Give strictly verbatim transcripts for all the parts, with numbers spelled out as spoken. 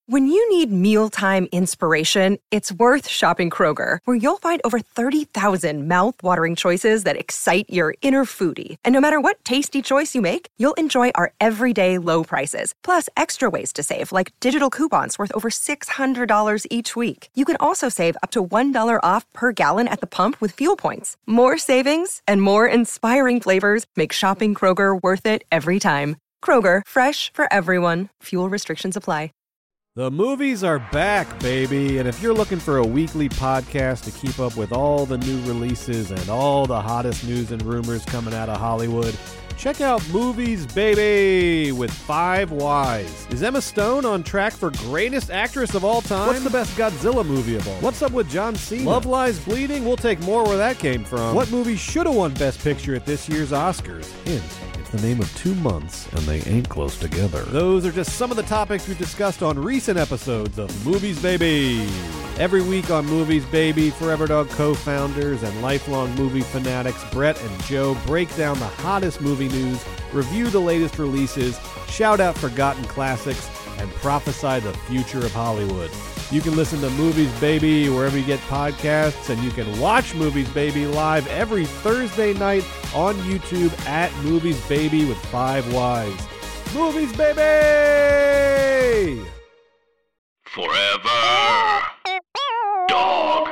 When you need mealtime inspiration, it's worth shopping Kroger, where you'll find over thirty thousand mouth-watering choices that excite your inner foodie. And no matter what tasty choice you make, you'll enjoy our everyday low prices, plus extra ways to save, like digital coupons worth over six hundred dollars each week. You can also save up to one dollar off per gallon at the pump with fuel points. More savings and more inspiring flavors make shopping Kroger worth it every time. Kroger, fresh for everyone. Fuel restrictions apply. The movies are back, baby, and if you're looking for a weekly podcast to keep up with all the new releases and all the hottest news and rumors coming out of Hollywood, check out Movies Baby with Five Wise. Is Emma Stone on track for greatest actress of all time? What's the best Godzilla movie of all? What's up with John Cena? Love Lies Bleeding? We'll take more where that came from. What movie should have won Best Picture at this year's Oscars? Hint. The name of two months, and they ain't close together. Those are just some of the topics we've discussed on recent episodes of Movies Baby. Every week on Movies Baby, Forever Dog co-founders and lifelong movie fanatics Brett and Joe break down the hottest movie news, review the latest releases, shout out forgotten classics, and prophesy the future of Hollywood. You can listen to Movies Baby wherever you get podcasts, and you can watch Movies Baby live every Thursday night on YouTube at Movies Baby with Five Wise. Movies Baby! Forever Dog.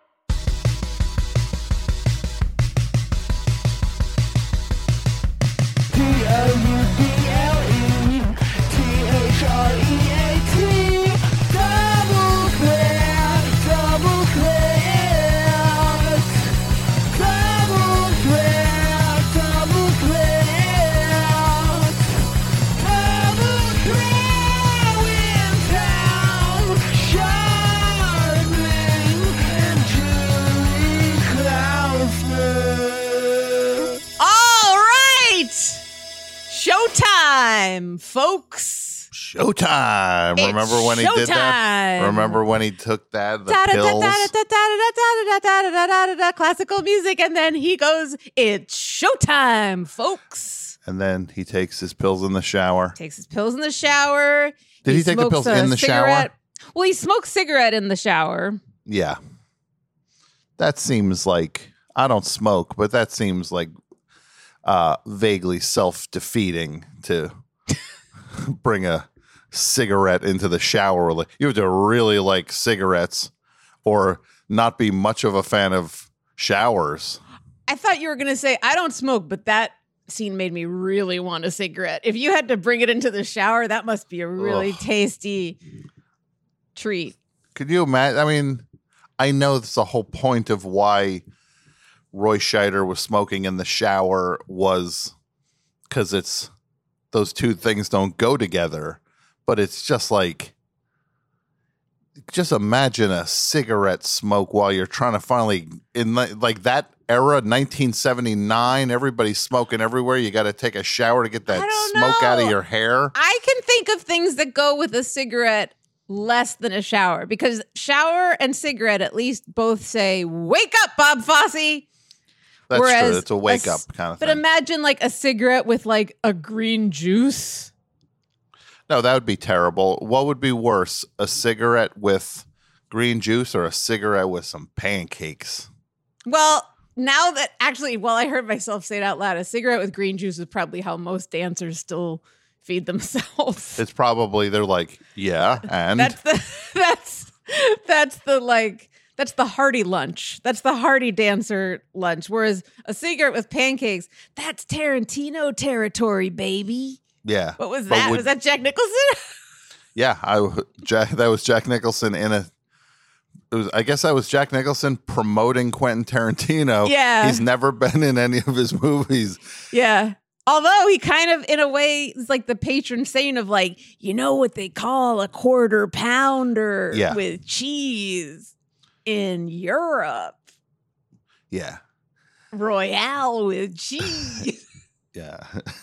D O U B L E T H R E A T Double Threat, Double Threat, Double Threat, Double Threat, Double Threat in town, Charmin and Julie Klausner. All right! Showtime, folks. Showtime. It's Remember when he did that? showtime. Remember when he took that, the Da da da pills? da da da da da da da da da da classical music, and then he goes, "It's showtime, folks." And then he takes his pills in the shower. Takes his pills in the shower. Did he take the smokes pills a in the shower? cigarette. Well, he smokes cigarette in the shower. Yeah. That seems like, I don't smoke, but that seems like uh, vaguely self-defeating to bring a cigarette into the shower. Like, you have to really like cigarettes or not be much of a fan of showers. I thought you were going to say, I don't smoke, but that scene made me really want a cigarette. If you had to bring it into the shower, that must be a really Ugh. tasty treat. Could you imagine? I mean, I know that's the whole point of why Roy Scheider was smoking in the shower was because it's those two things don't go together. But it's just like, just imagine a cigarette smoke while you're trying to finally, in li- like that era, nineteen seventy-nine, everybody's smoking everywhere. You got to take a shower to get that I don't smoke out of know. your hair. I can think of things that go with a cigarette less than a shower, because shower and cigarette at least both say, "Wake up, Bob Fosse." That's Whereas true. It's a wake a up s- kind of But thing. imagine like a cigarette with like a green juice. No, that would be terrible. What would be worse, a cigarette with green juice or a cigarette with some pancakes? Well, now that actually, well, I heard myself say it out loud, a cigarette with green juice is probably how most dancers still feed themselves. It's probably, they're like, yeah, and That's the that's that's the like that's the hearty lunch. That's the hearty dancer lunch. Whereas a cigarette with pancakes, that's Tarantino territory, baby. yeah. What was But that? would- was that Jack Nicholson? Yeah, I Jack, that was Jack Nicholson in a. It was, I guess that was Jack Nicholson promoting Quentin Tarantino. Yeah. He's never been in any of his movies. Yeah. Although he kind of, in a way, is like the patron saint of like, you know what they call a quarter pounder Yeah. with cheese in Europe. Yeah, Royale with cheese. yeah.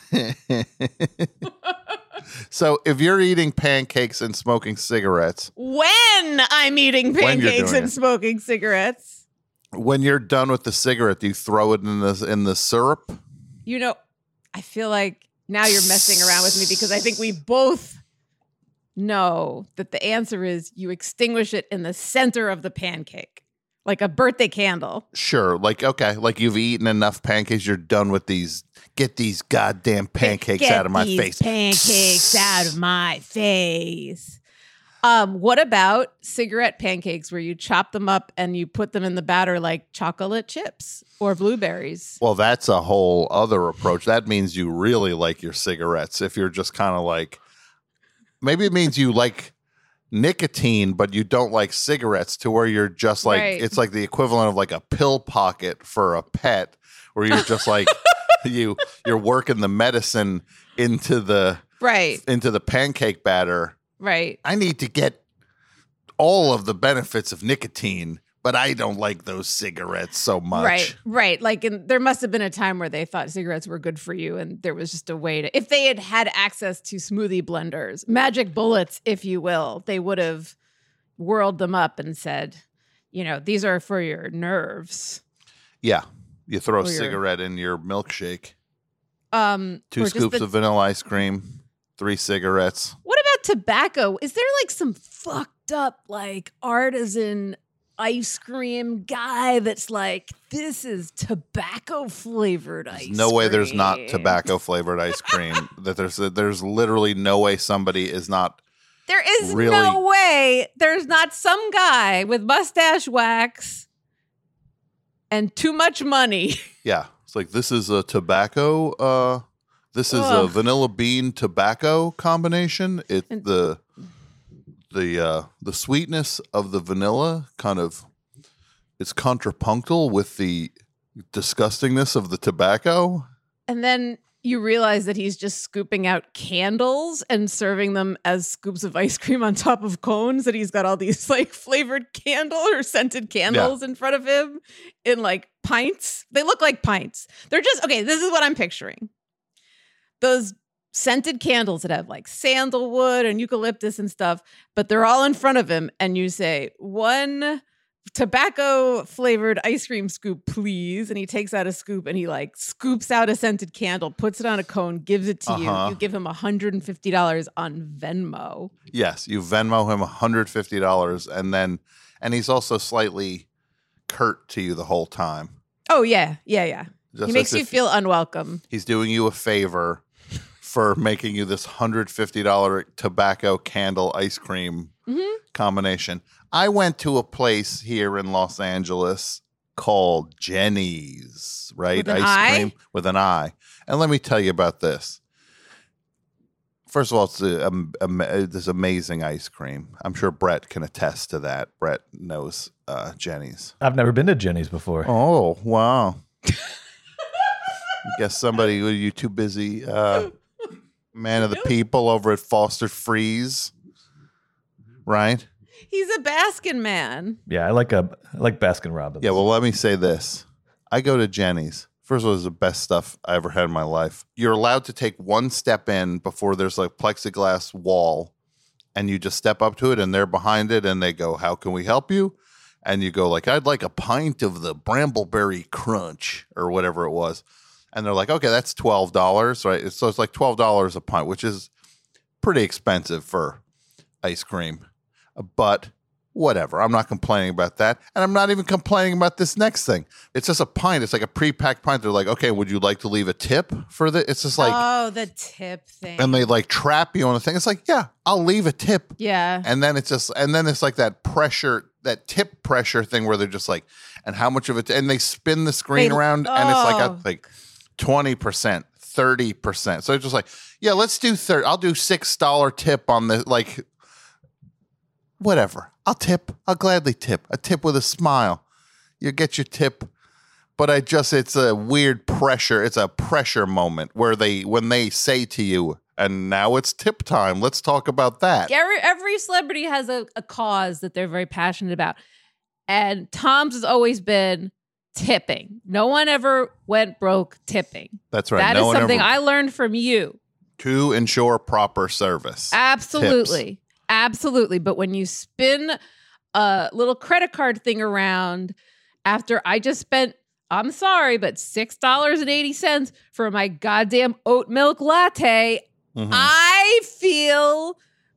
So if you're eating pancakes and smoking cigarettes, When I'm eating When you're pancakes doing and it. smoking cigarettes, when you're done with the cigarette, do you throw it in the in the syrup? you know, I feel like now you're messing around with me because I think we both know that the answer is you extinguish it in the center of the pancake, like a birthday candle. Sure. Like, okay, like you've eaten enough pancakes. You're done with these. Get these goddamn pancakes Get out of my these face. Pancakes out of my face. Um, what about cigarette pancakes where you chop them up and you put them in the batter like chocolate chips or blueberries? Well, that's a whole other approach. That means you really like your cigarettes. If you're just kind of like, maybe it means you like nicotine, but you don't like cigarettes, to where you're just like, Right. it's like the equivalent of like a pill pocket for a pet, where you're just like, you, you're working the medicine into the, Right, into the pancake batter. right. I need to get all of the benefits of nicotine, but I don't like those cigarettes so much. Right, right. Like, in, there must have been a time where they thought cigarettes were good for you, and there was just a way to. If they had had access to smoothie blenders, magic bullets, if you will, they would have whirled them up and said, you know, these are for your nerves. Yeah. You throw a Or your- cigarette in your milkshake, Um, two or just scoops the- of vanilla ice cream, three cigarettes. What about tobacco? Is there like some fucked up like artisan ice cream guy that's like, this is tobacco flavored ice There's no way there's not cream? tobacco flavored ice cream. That there's there's literally no way somebody is not. There is Really? no way there's not some guy with mustache wax and too much money. Yeah, it's like, this is a tobacco. Uh, this is Ugh. a vanilla bean tobacco combination. It And- the the uh, the sweetness of the vanilla kind of, it's contrapunctal with the disgustingness of the tobacco. And then you realize that he's just scooping out candles and serving them as scoops of ice cream on top of cones. That he's got all these like flavored candle or scented candles in front of him in like pints. They look like pints. They're just, okay, this is what I'm picturing. Those scented candles that have like sandalwood and eucalyptus and stuff, but they're all in front of him. And you say, one tobacco flavored ice cream scoop, please. And he takes out a scoop and he like scoops out a scented candle, puts it on a cone, gives it to Uh-huh. you. You give him one hundred fifty dollars on Venmo. Yes, you Venmo him one hundred fifty dollars, and then and he's also slightly curt to you the whole time. Oh, yeah. Yeah. Yeah. Just he makes as you if feel unwelcome. he's doing you a favor for making you this one hundred fifty dollars tobacco candle ice cream Mhm. combination. I went to a place here in Los Angeles called Jenny's, right? With an ice I? cream with an I. And let me tell you about this. First of all, it's a, um, um, uh, this amazing ice cream. I'm sure Brett can attest to that. Brett knows uh, Jenny's. I've never been to Jenny's before. Oh, wow. Guess somebody, were you too busy? Uh, man of the people over at Foster Freeze, right? He's a Baskin man. Yeah, I like a I like Baskin Robbins. Yeah, well, let me say this. I go to Jenny's. First of all, it's the best stuff I ever had in my life. You're allowed to take one step in before there's like plexiglass wall, and you just step up to it, and they're behind it, and they go, "How can we help you?" And you go like, "I'd like a pint of the Brambleberry Crunch," or whatever it was. And they're like, "Okay, that's twelve dollars, right?" So it's like twelve dollars a pint, which is pretty expensive for ice cream. But whatever. I'm not complaining about that. And I'm not even complaining about this next thing. It's just a pint. It's like a pre-packed pint. They're like, "Okay, would you like to leave a tip for the?" It's just like, oh, the tip thing. and they like trap you on a thing. It's like, yeah, I'll leave a tip. yeah. And then it's just, and then it's like that pressure, that tip pressure thing where they're just like, and how much of it, and they spin the screen They- around, and it's like, a, oh. like twenty percent, thirty percent. So it's just like, yeah, let's do thirty. I'll do six dollar tip on the, like, whatever. I'll tip. I'll gladly tip. A tip with a smile. You get your tip. But I just, it's a weird pressure. It's a pressure moment where they, when they say to you, and now it's tip time. Let's talk about that. Every, every celebrity has a, a cause that they're very passionate about. And Tom's has always been tipping. No one ever went broke tipping. That's right. That is No one something ever- I learned from you. to ensure proper service. Absolutely. Absolutely. But when you spin a little credit card thing around after I just spent, I'm sorry, but six dollars and eighty cents for my goddamn oat milk latte, Mhm. I feel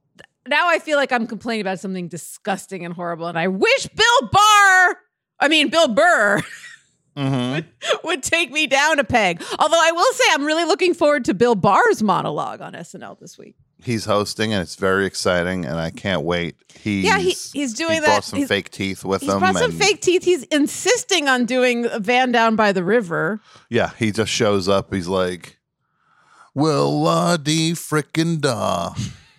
now I feel like I'm complaining about something disgusting and horrible, and I wish Bill Barr, I mean Bill Burr, Mm-hmm. would, would take me down a peg. Although I will say I'm really looking forward to Bill Barr's monologue on S N L this week. He's hosting, and it's very exciting, and I can't wait. He's, Yeah, he- he's doing he that. brought some He's- fake teeth with He's him. brought some and- fake teeth. He's insisting on doing a Van Down by the River. Yeah, he just shows up. He's like, well, la dee frickin' da.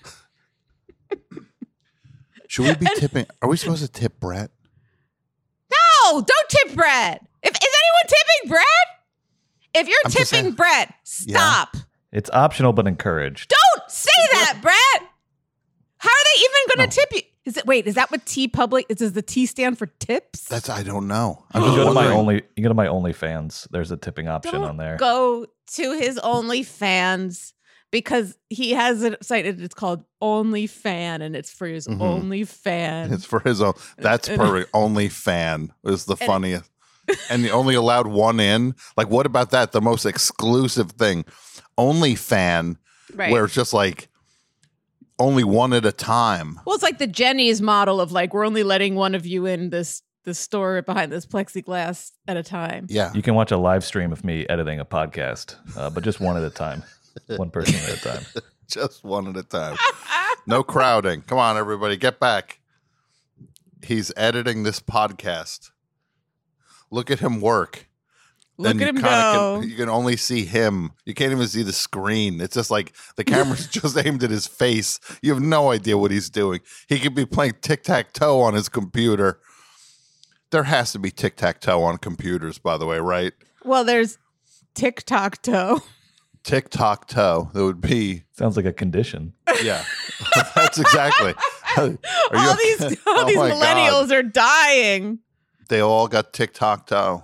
Should we be tipping? Are we supposed to tip Brett? No, don't tip Brett. If is anyone tipping Brett? If you're I'm just tipping saying- Brett, stop. It's optional but encouraged. Don't say that, Brett. How are they even going to tip you? Is it wait? Is that what T Public? Is does the T stand for tips? That's I don't know. I'm You just go to my wondering. only. You go to my OnlyFans. There's a tipping option Don't on there. go to his OnlyFans because he has a site. It's called OnlyFan, and it's for his Mhm. OnlyFan. It's for his own. That's And- perfect. Only fan is the And- funniest. And you only allowed one in. Like, what about that? The most exclusive thing. Only fan, Right. where it's just like only one at a time. Well, it's like the Jenny's model of like we're only letting one of you in this the store behind this plexiglass at a time. Yeah. You can watch a live stream of me editing a podcast, uh, but just one at a time, one person at a time. Just one at a time. No crowding. Come on, everybody, get back. He's editing this podcast. Look at him work. Look Then at you him kinda go. Can, you can only see him. You can't even see the screen. It's just like the camera's just aimed at his face. You have no idea what he's doing. He could be playing tic-tac-toe on his computer. There has to be tic-tac-toe on computers, by the way, right? Well, there's TikTok toe. Tic-tac-toe. That would be, Sounds like a condition. yeah. That's exactly. Are you all okay? these all Oh these my God. millennials are dying. They all got tic-tac-toe.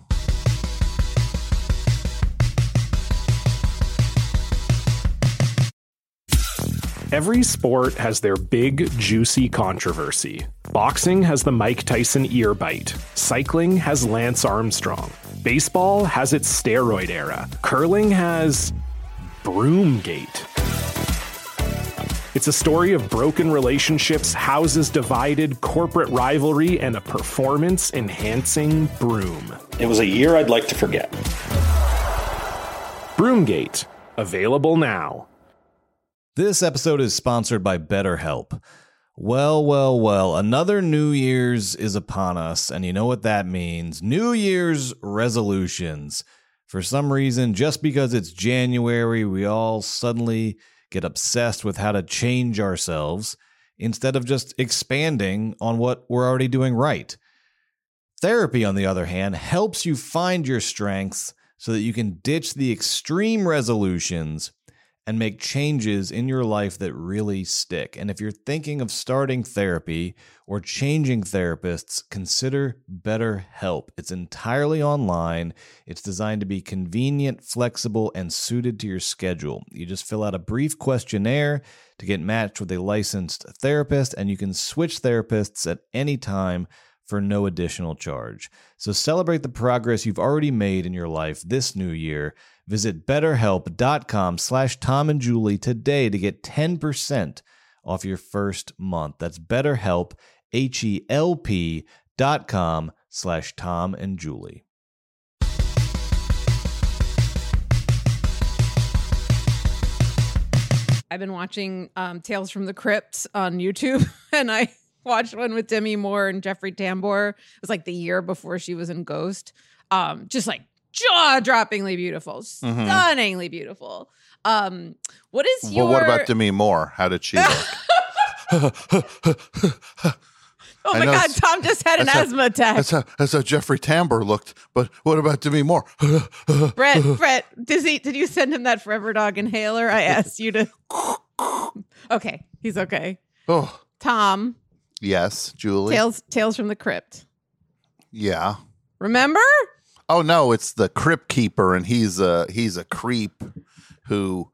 Every sport has their big, juicy controversy. Boxing has the Mike Tyson ear bite. Cycling has Lance Armstrong. Baseball has its steroid era. Curling has Broomgate. It's a story of broken relationships, houses divided, corporate rivalry, and a performance-enhancing broom. It was a year I'd like to forget. Broomgate. Available now. This episode is sponsored by BetterHelp. Well, well, well, another New Year's is upon us, and you know what that means. New Year's resolutions. For some reason, just because it's January, we all suddenly get obsessed with how to change ourselves instead of just expanding on what we're already doing right. Therapy, on the other hand, helps you find your strengths so that you can ditch the extreme resolutions and make changes in your life that really stick. And if you're thinking of starting therapy or changing therapists, consider BetterHelp. It's entirely online. It's designed to be convenient, flexible, and suited to your schedule. You just fill out a brief questionnaire to get matched with a licensed therapist, and you can switch therapists at any time for no additional charge. So celebrate the progress you've already made in your life this new year. Visit betterhelp.com slash Tom and Julie today to get ten percent off your first month. That's betterhelp, H-E-L-P dot com slash Tom and Julie. I've been watching um, Tales from the Crypt on YouTube, and I watched one with Demi Moore and Jeffrey Tambor. It was like the year before she was in Ghost. Um, just like jaw-droppingly beautiful, Mhm. stunningly beautiful. Um, what is your? Well, what about Demi Moore? How did she look? Oh I my know God, it's- Tom just had an that's how- asthma attack. That's how, that's how Jeffrey Tambor looked. But what about Demi Moore? Brett, Brett, did, he, did you send him that Forever Dog inhaler? I asked you to. Okay, he's okay. Oh, Tom, yes, Julie. Tales, Tales from the Crypt. Yeah. Remember? Oh no, it's the crypt keeper, and he's a he's a creep who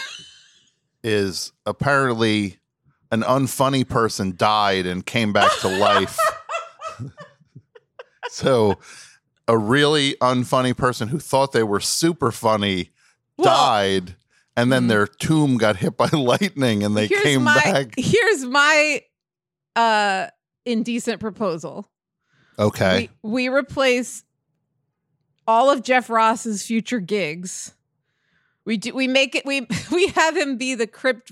is apparently an unfunny person died and came back to life. So a really unfunny person who thought they were super funny Well- died and then their tomb got hit by lightning, and they here's came my, back. Here's my uh, indecent proposal. Okay. We, we replace all of Jeff Ross's future gigs. We do. We make it. We we have him be the crypt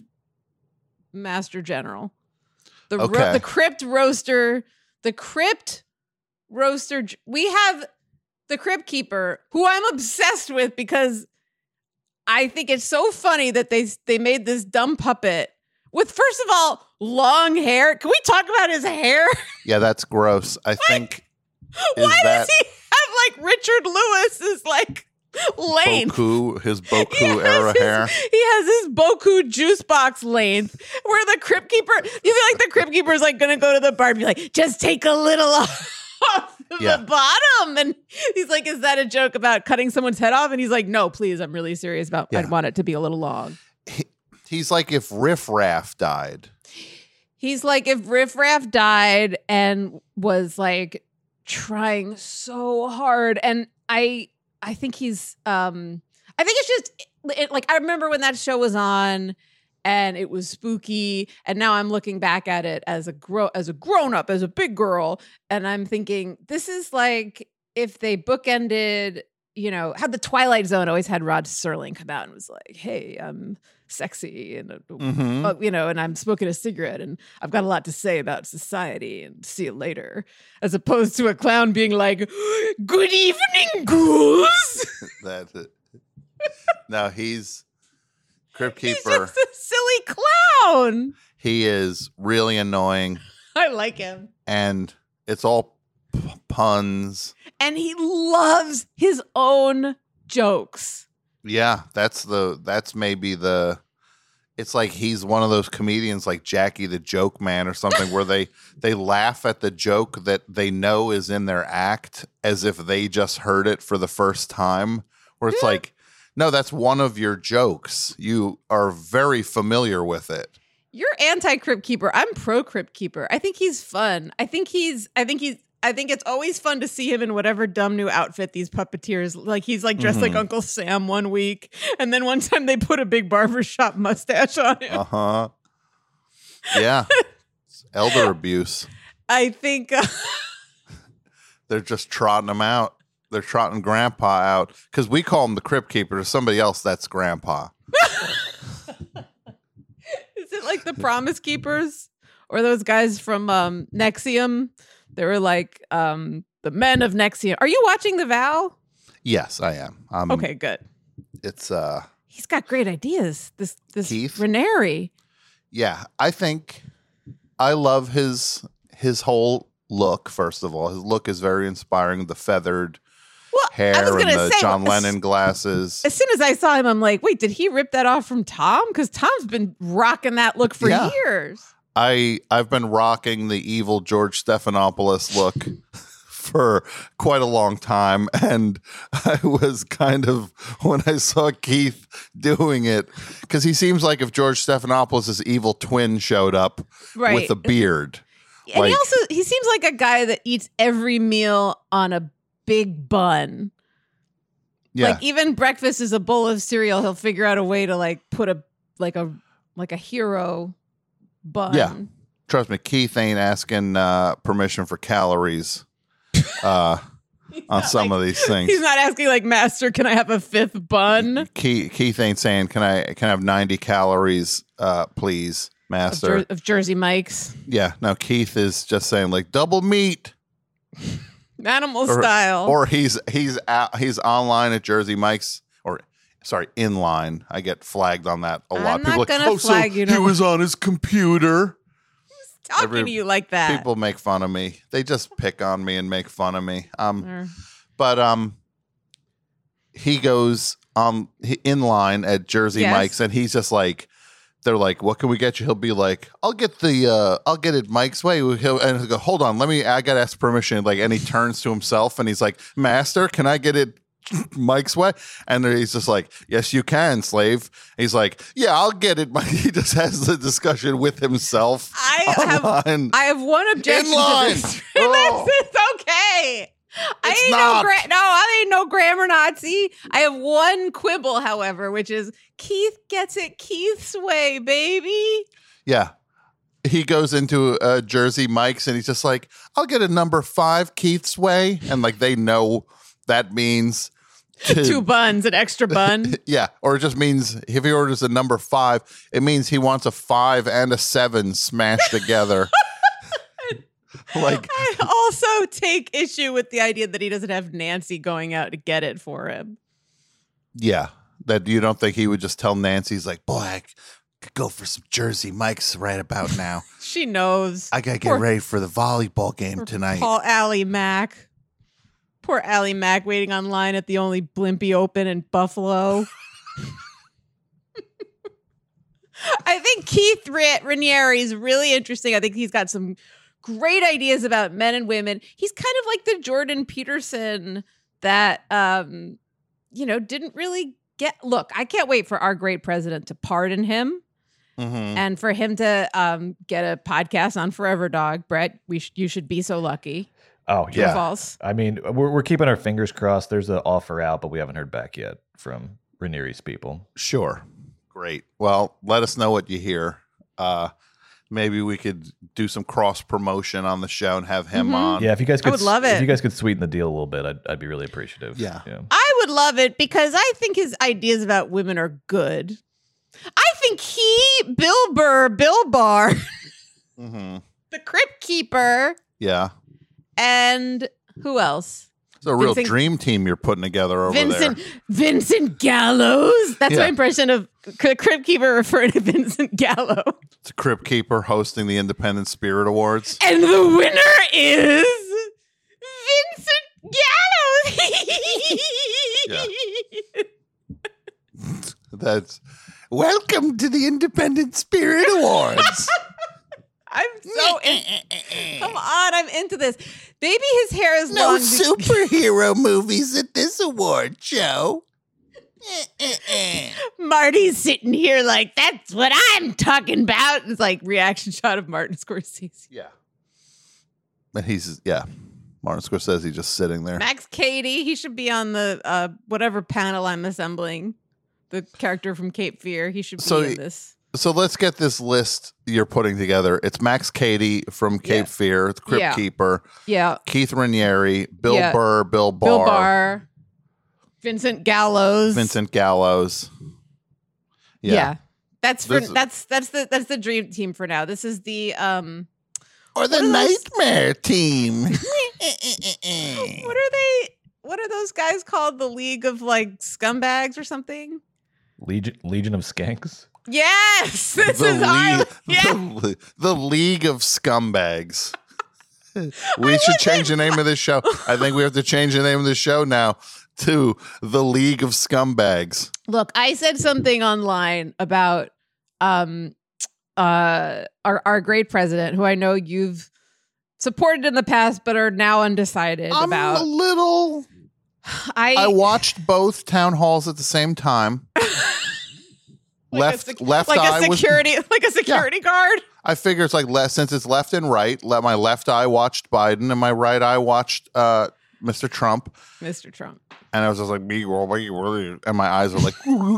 master general, the Okay. ro- the crypt roaster, the crypt roaster. g- We have the crypt keeper, who I'm obsessed with because I think it's so funny that they they made this dumb puppet with, first of all, long hair. Can we talk about his hair? Yeah, that's gross. I think. Is Why that does he have like Richard Lewis's like length? Boku, his He Boku has era his- hair? He has his Boku juice box length, where the crypt keeper, you feel like the crypt keeper is like going to go to the bar and be like, just take a little off Yeah. the bottom. And he's like, is that a joke about cutting someone's head off? And he's like, no, please, I'm really serious about, Yeah. I want it to be a little long. He, he's like if Riff Raff died. He's like if Riff Raff died and was like trying so hard, and I I think he's um I think it's just it, like I remember when that show was on and it was spooky, and now I'm looking back at it as a grow as a grown up, as a big girl, and I'm thinking this is like if they bookended, you know, how the Twilight Zone always had Rod Serling come out and was like, hey, I'm sexy and uh, Mhm. uh, you know, and I'm smoking a cigarette and I've got a lot to say about society and see you later, as opposed to a clown being like, good evening, ghouls. That's it. No, he's Crypt He's Keeper. just a silly clown. He is really annoying, I like him. and it's all p- puns. And he loves his own jokes. Yeah, that's the that's maybe the. It's like he's one of those comedians like Jackie the Joke Man or something, where they they laugh at the joke that they know is in their act as if they just heard it for the first time. Where it's like, no, that's one of your jokes. You are very familiar with it. You're anti-Crypt Keeper. I'm pro-Crypt Keeper. I think he's fun. I think he's I think he's I think it's always fun to see him in whatever dumb new outfit these puppeteers, like he's like dressed like Mhm. Uncle Sam one week, and then one time they put a big barbershop mustache on him. Uh huh. Yeah, it's elder abuse. I think uh, They're just trotting him out. They're trotting Grandpa out because we call him the Crypt Keeper. To somebody else, that's Grandpa. is it like the Promise Keepers or those guys from um, Nexium? They were like um, the men of Nexium. Are you watching The Vow? Yes, I am. Um, Okay, good. It's uh. He's got great ideas. This this Keith? Ranieri. Yeah, I think I love his his whole look. First of all, his look is very inspiring. The feathered Well, I was hair and gonna the say, John as- Lennon glasses. As soon as I saw him, I'm like, wait, did he rip that off from Tom? Because Tom's been rocking that look for Yeah. years. I I've been rocking the evil George Stephanopoulos look for quite a long time, and I was kind of, when I saw Keith doing it, because he seems like if George Stephanopoulos' evil twin showed up Right. with a beard. And Like- he also he seems like a guy that eats every meal on a big bun. Yeah, Like even breakfast is a bowl of cereal. He'll figure out a way to like put a like a like a hero bun. Yeah. Trust me, Keith ain't asking uh, permission for calories uh, on some of these things. He's not asking like, Master, can I have a fifth bun? Keith, Keith ain't saying, "Can I can I have ninety calories, uh, please, Of, Master?" Jer- of Jersey Mike's. Yeah, no. Keith is just saying like double meat, Animal or, style. or he's he's out, he's online at Jersey Mike's, or sorry, in line. I get flagged on that a lot. I'm People not like, gonna oh, flag so you, he no." was on his computer. Talking every- to you like that. People make fun of me. They just pick on me and make fun of me. Um. Or- But um, he goes um he- in line at Jersey Yes. Mike's, and he's just like, they're like, "What can we get you?" He'll be like, "I'll get the uh, I'll get it Mike's way." He'll, and he'll go, "Hold on, let me. I gotta ask permission." Like, and he turns to himself, and he's like, "Master, can I get it Mike's way?" And he's just like, "Yes, you can, slave." He's like, "Yeah, I'll get it." Mike. He just has the discussion with himself. I have online. I have one objection In line. to this. Oh. This is okay. I It's ain't not. no gra- no, I ain't no grammar Nazi. I have one quibble, however, which is Keith gets it Keith's way, baby. Yeah. He goes into uh, Jersey Mike's and he's just like, I'll get a number five Keith's way. And like they know that means to, Two buns, an extra bun. yeah. Or it just means if he orders a number five, it means he wants a five and a seven smashed together. Like I also take issue with the idea that he doesn't have Nancy going out to get it for him. Yeah. That you don't think he would just tell Nancy, he's like, boy, I could go for some Jersey Mike's right about now. She knows. I got to get Poor- ready for the volleyball game Poor tonight. Paul Allie Mack. Poor Allie Mack waiting online at the only Blimpie Open in Buffalo. I think Keith Ra- Raniere is really interesting. I think he's got some great ideas about men and women. He's kind of like the Jordan Peterson that, um, you know, didn't really get. Look, I can't wait for our great president to pardon him. Mm-hmm. And for him to um, get a podcast on Forever Dog. Brett, we sh- you should be so lucky. Oh, True or yeah. false? I mean, we're, we're keeping our fingers crossed. There's an offer out, but we haven't heard back yet from Raniere's people. Sure. Great. Well, let us know what you hear. Uh, maybe we could do some cross promotion on the show and have him Mhm. on. Yeah, if you guys could, would love If it. you guys could sweeten the deal a little bit, I'd, I'd be really appreciative. Yeah. I would love it because I think his ideas about women are good. I think he, Bill Burr, Bill Barr, Mm-hmm. the Crypt Keeper, Yeah. and who else? It's a real Vincent- dream team you're putting together over Vincent there. Vincent Gallows. That's Yeah. my impression of C- Crypt Keeper referring to Vincent Gallo. It's a Crypt Keeper hosting the Independent Spirit Awards. And the winner is Vincent Gallows. That's welcome to the Independent Spirit Awards. I'm so in- come on, I'm into this. Baby, his hair is No long. superhero movies at this award show. Marty's sitting here like, that's what I'm talking about. It's like reaction shot of Martin Scorsese. Yeah. And he's, yeah, Martin Scorsese just sitting there. Max Cady, he should be on the uh, whatever panel I'm assembling. The character from Cape Fear, he should be So in y- this. So let's get this list you're putting together. It's Max Cady from Cape Yeah. Fear, the Crypt Yeah. Keeper, Yeah, Keith Raniere, Bill Yeah. Burr, Bill Barr, Bill Barr, Vincent Gallows, Vincent Gallows. Yeah, Yeah. that's for This- that's that's the that's the dream team for now. This is the um, Or the What are those- Nightmare Team. what are they? What are those guys called? The League of like scumbags or something? Legion, Legion of Skanks. Yes, this the, is our league, yeah. the, the League of Scumbags. We should change the name of this show. I think we have to change the name of the show now to the League of Scumbags. Look, I said something online about um uh our our great president, who I know you've supported in the past but are now undecided I'm about. a little. I, I watched both town halls at the same time. like left, a sec- left like eye a was. security like a security guard. I figure it's like left, since it's left and right. Let my left eye watched Biden and my right eye watched uh, Mister Trump. Mister Trump. And I was just like, me, and my eyes were like,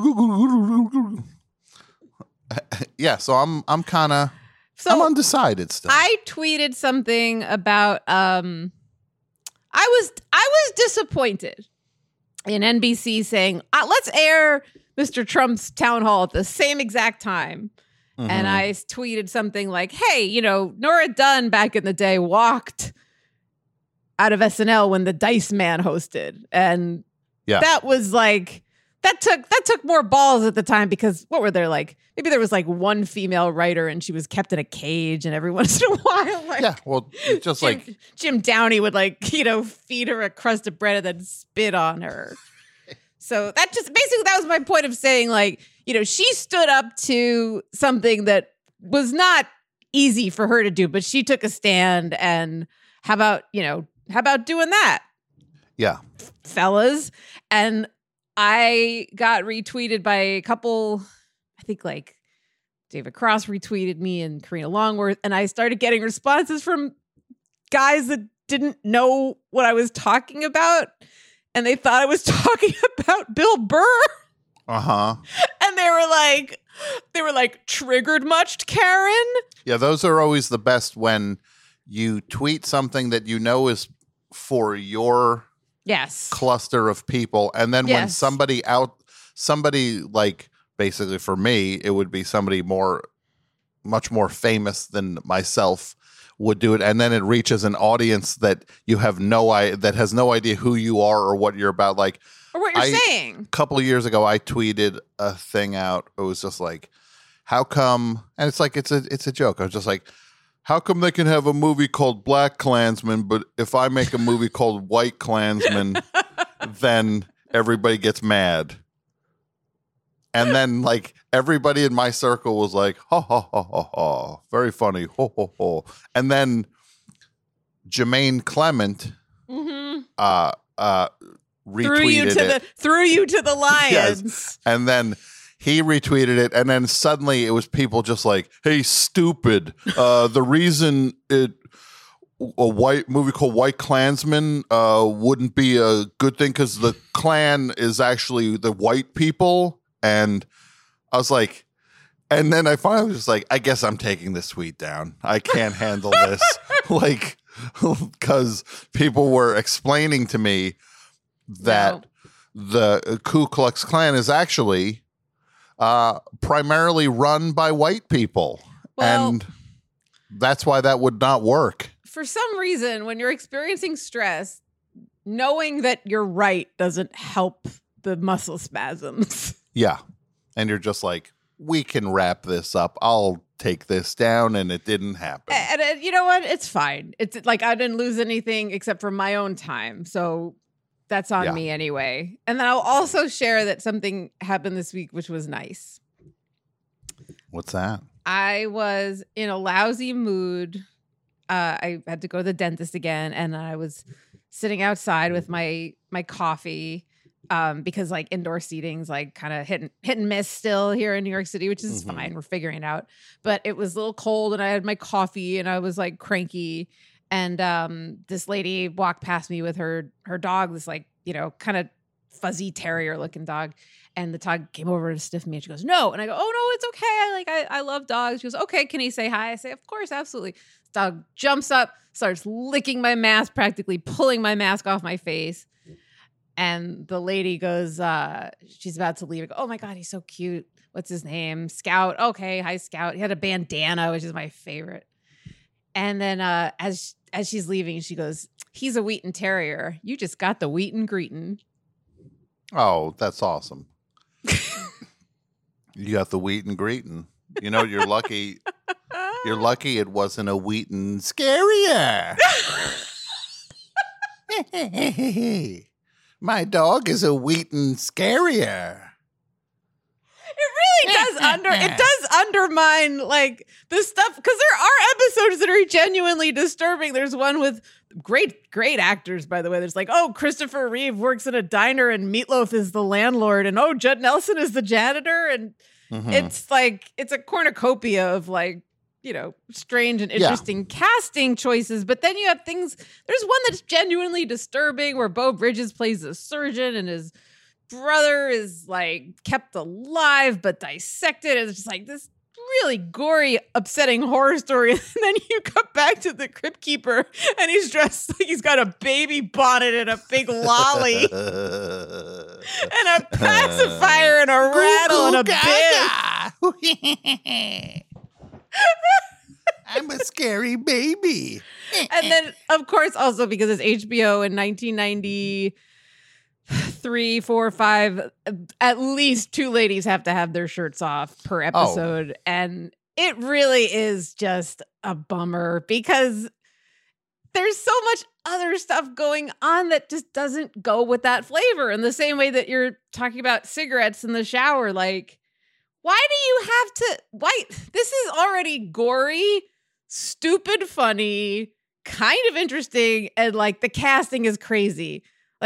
yeah. So I'm, I'm kind of, So I'm undecided still. I tweeted something about um I was I was disappointed in N B C saying, uh, let's air Mister Trump's town hall at the same exact time. Mhm. And I tweeted something like, hey, you know, Nora Dunn back in the day walked out of S N L when the Dice Man hosted. And Yeah. that was like, that took that took more balls at the time because what were there like? Maybe there was like one female writer and she was kept in a cage and every once in a while, like yeah. Well, it's just Jim, like, Jim Downey would like, you know, feed her a crust of bread and then spit on her. So that just basically that was my point of saying, like, you know, she stood up to something that was not easy for her to do, but she took a stand. And how about, you know, how about doing that, yeah. fellas? And I got retweeted by a couple, I think like David Cross retweeted me and Karina Longworth, and I started getting responses from guys that didn't know what I was talking about, and they thought I was talking about Bill Burr. Uh-huh. And they were like, they were like, triggered much, Karen? Yeah, those are always the best when you tweet something that you know is for your Yes. cluster of people. And then when Yes. somebody out, somebody like, basically for me, it would be somebody more, much more famous than myself would do it. And then it reaches an audience that you have no, I that has no idea who you are or what you're about. Like, Or what you're I- saying. a couple of years ago, I tweeted a thing out. It was just like, how come? And it's like, it's a, it's a joke. I was just like, how come they can have a movie called Black Klansman, but if I make a movie called White Klansman, then everybody gets mad. And then like everybody in my circle was like, ha ha ha ha ha, very funny, ho ho ho. And then Jermaine Clement, Mm-hmm. uh, uh, retweeted Threw you to it. the threw you to the lions. Yes. And then he retweeted it, and then suddenly it was people just like, "Hey, stupid! Uh, the reason it a white movie called White Klansman uh, wouldn't be a good thing because the Klan is actually the white people." And I was like, and then I finally was just like, "I guess I'm taking this tweet down. I can't handle this." Like, because people were explaining to me that the Ku Klux Klan is actually uh, primarily run by white people. Well- and that's why that would not work. For some reason, when you're experiencing stress, knowing that you're right doesn't help the muscle spasms. Yeah. And you're just like, we can wrap this up. I'll take this down. And it didn't happen. And, and you know what? It's fine. It's like I didn't lose anything except for my own time. So that's on Yeah. me anyway. And then I'll also share that something happened this week, which was nice. What's that? I was in a lousy mood. Uh, I had to go to the dentist again, and I was sitting outside with my my coffee um, because like indoor seating's like kind of hit and, hit and miss still here in New York City, which is Mhm. fine. We're figuring it out. But it was a little cold, and I had my coffee, and I was like cranky. And um, this lady walked past me with her her dog, this like you know kind of fuzzy terrier looking dog. And the dog came over to sniff me, and she goes, "No." And I go, "Oh no, it's okay. I like I, I love dogs." She goes, "Okay, can he say hi?" I say, "Of course, absolutely." This dog jumps up, starts licking my mask, practically pulling my mask off my face. And the lady goes, uh, she's about to leave. I go, "Oh my God, he's so cute. What's his name? Scout." "Okay, hi, Scout." He had a bandana, which is my favorite. And then uh, as as she's leaving, she goes, "He's a Wheaton Terrier. You just got the Wheaton Greeton." Oh, that's awesome. You got the Wheaton Greeton. You know, you're lucky. You're lucky it wasn't a Wheaton Scarier. My dog is a Wheaton Scarier. It really does under it does undermine like the stuff because there are episodes that are genuinely disturbing. There's one with great, great actors, by the way. There's like, oh, Christopher Reeve works in a diner and Meatloaf is the landlord, and oh, Judd Nelson is the janitor, and Mhm. it's like it's a cornucopia of like you know strange and Yeah. interesting casting choices. But then you have things. There's one that's genuinely disturbing where Beau Bridges plays a surgeon and his brother is like kept alive but dissected. It's just like this really gory, upsetting horror story. And then you come back to the Crypt Keeper and he's dressed like he's got a baby bonnet and a big lolly and a pacifier and a rattle and a bib. I'm a scary baby. And then, of course, also because it's H B O in nineteen ninety. Three, four, five, at least two ladies have to have their shirts off per episode. Oh. And it really is just a bummer because there's so much other stuff going on that just doesn't go with that flavor. In the same way that you're talking about cigarettes in the shower. Like, why do you have to, why? This is already gory, stupid, funny, kind of interesting. And like the casting is crazy. Like,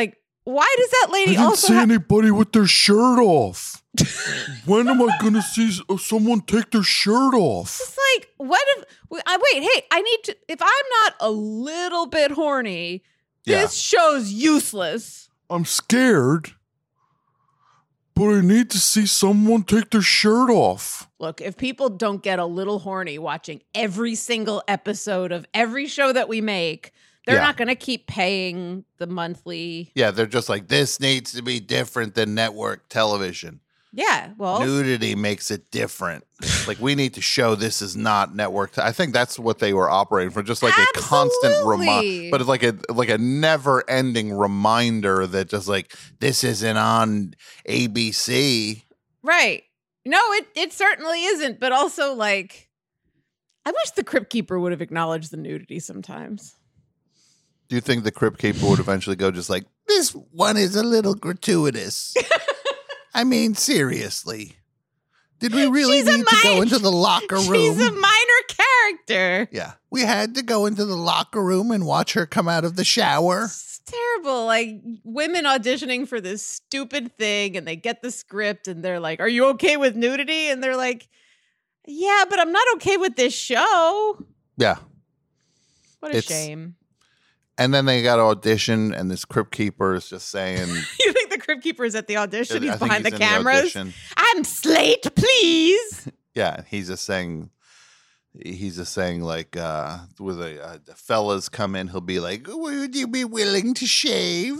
why does that I lady didn't also see ha- anybody with their shirt off. When am I going to see s- someone take their shirt off? It's like, what if I wait, hey, I need to if I'm not a little bit horny, this show's useless. I'm scared, but I need to see someone take their shirt off. Look, if people don't get a little horny watching every single episode of every show that we make, they're Yeah. not going to keep paying the monthly. Yeah, they're just like, this needs to be different than network television. Yeah, well, Nudity makes it different. Like, we need to show this is not network. T- I think that's what they were operating for, just like a constant Absolutely. reminder, but it's like a like a never-ending reminder that just like this isn't on A B C. right. No, it it certainly isn't, but also like I wish the Crypt Keeper would have acknowledged the nudity sometimes. Do you think the Crypt Keeper would eventually go just like, this one is a little gratuitous? I mean, seriously. Did we really She's a need to go minor- into the locker room? She's a minor character. Yeah. We had to go into the locker room and watch her come out of the shower. It's terrible. Like women auditioning for this stupid thing and they get the script and they're like, "Are you okay with nudity?" And they're like, "Yeah, but I'm not okay with this show." Yeah. What a It's- shame. And then they got to audition, and this Crypt Keeper is just saying, You think the Crypt Keeper is at the audition? He's I think behind he's the in cameras. audition. I'm Slate, please. Yeah, he's just saying, he's just saying like, uh, with a uh, the fellas come in, he'll be like, would you be willing to shave?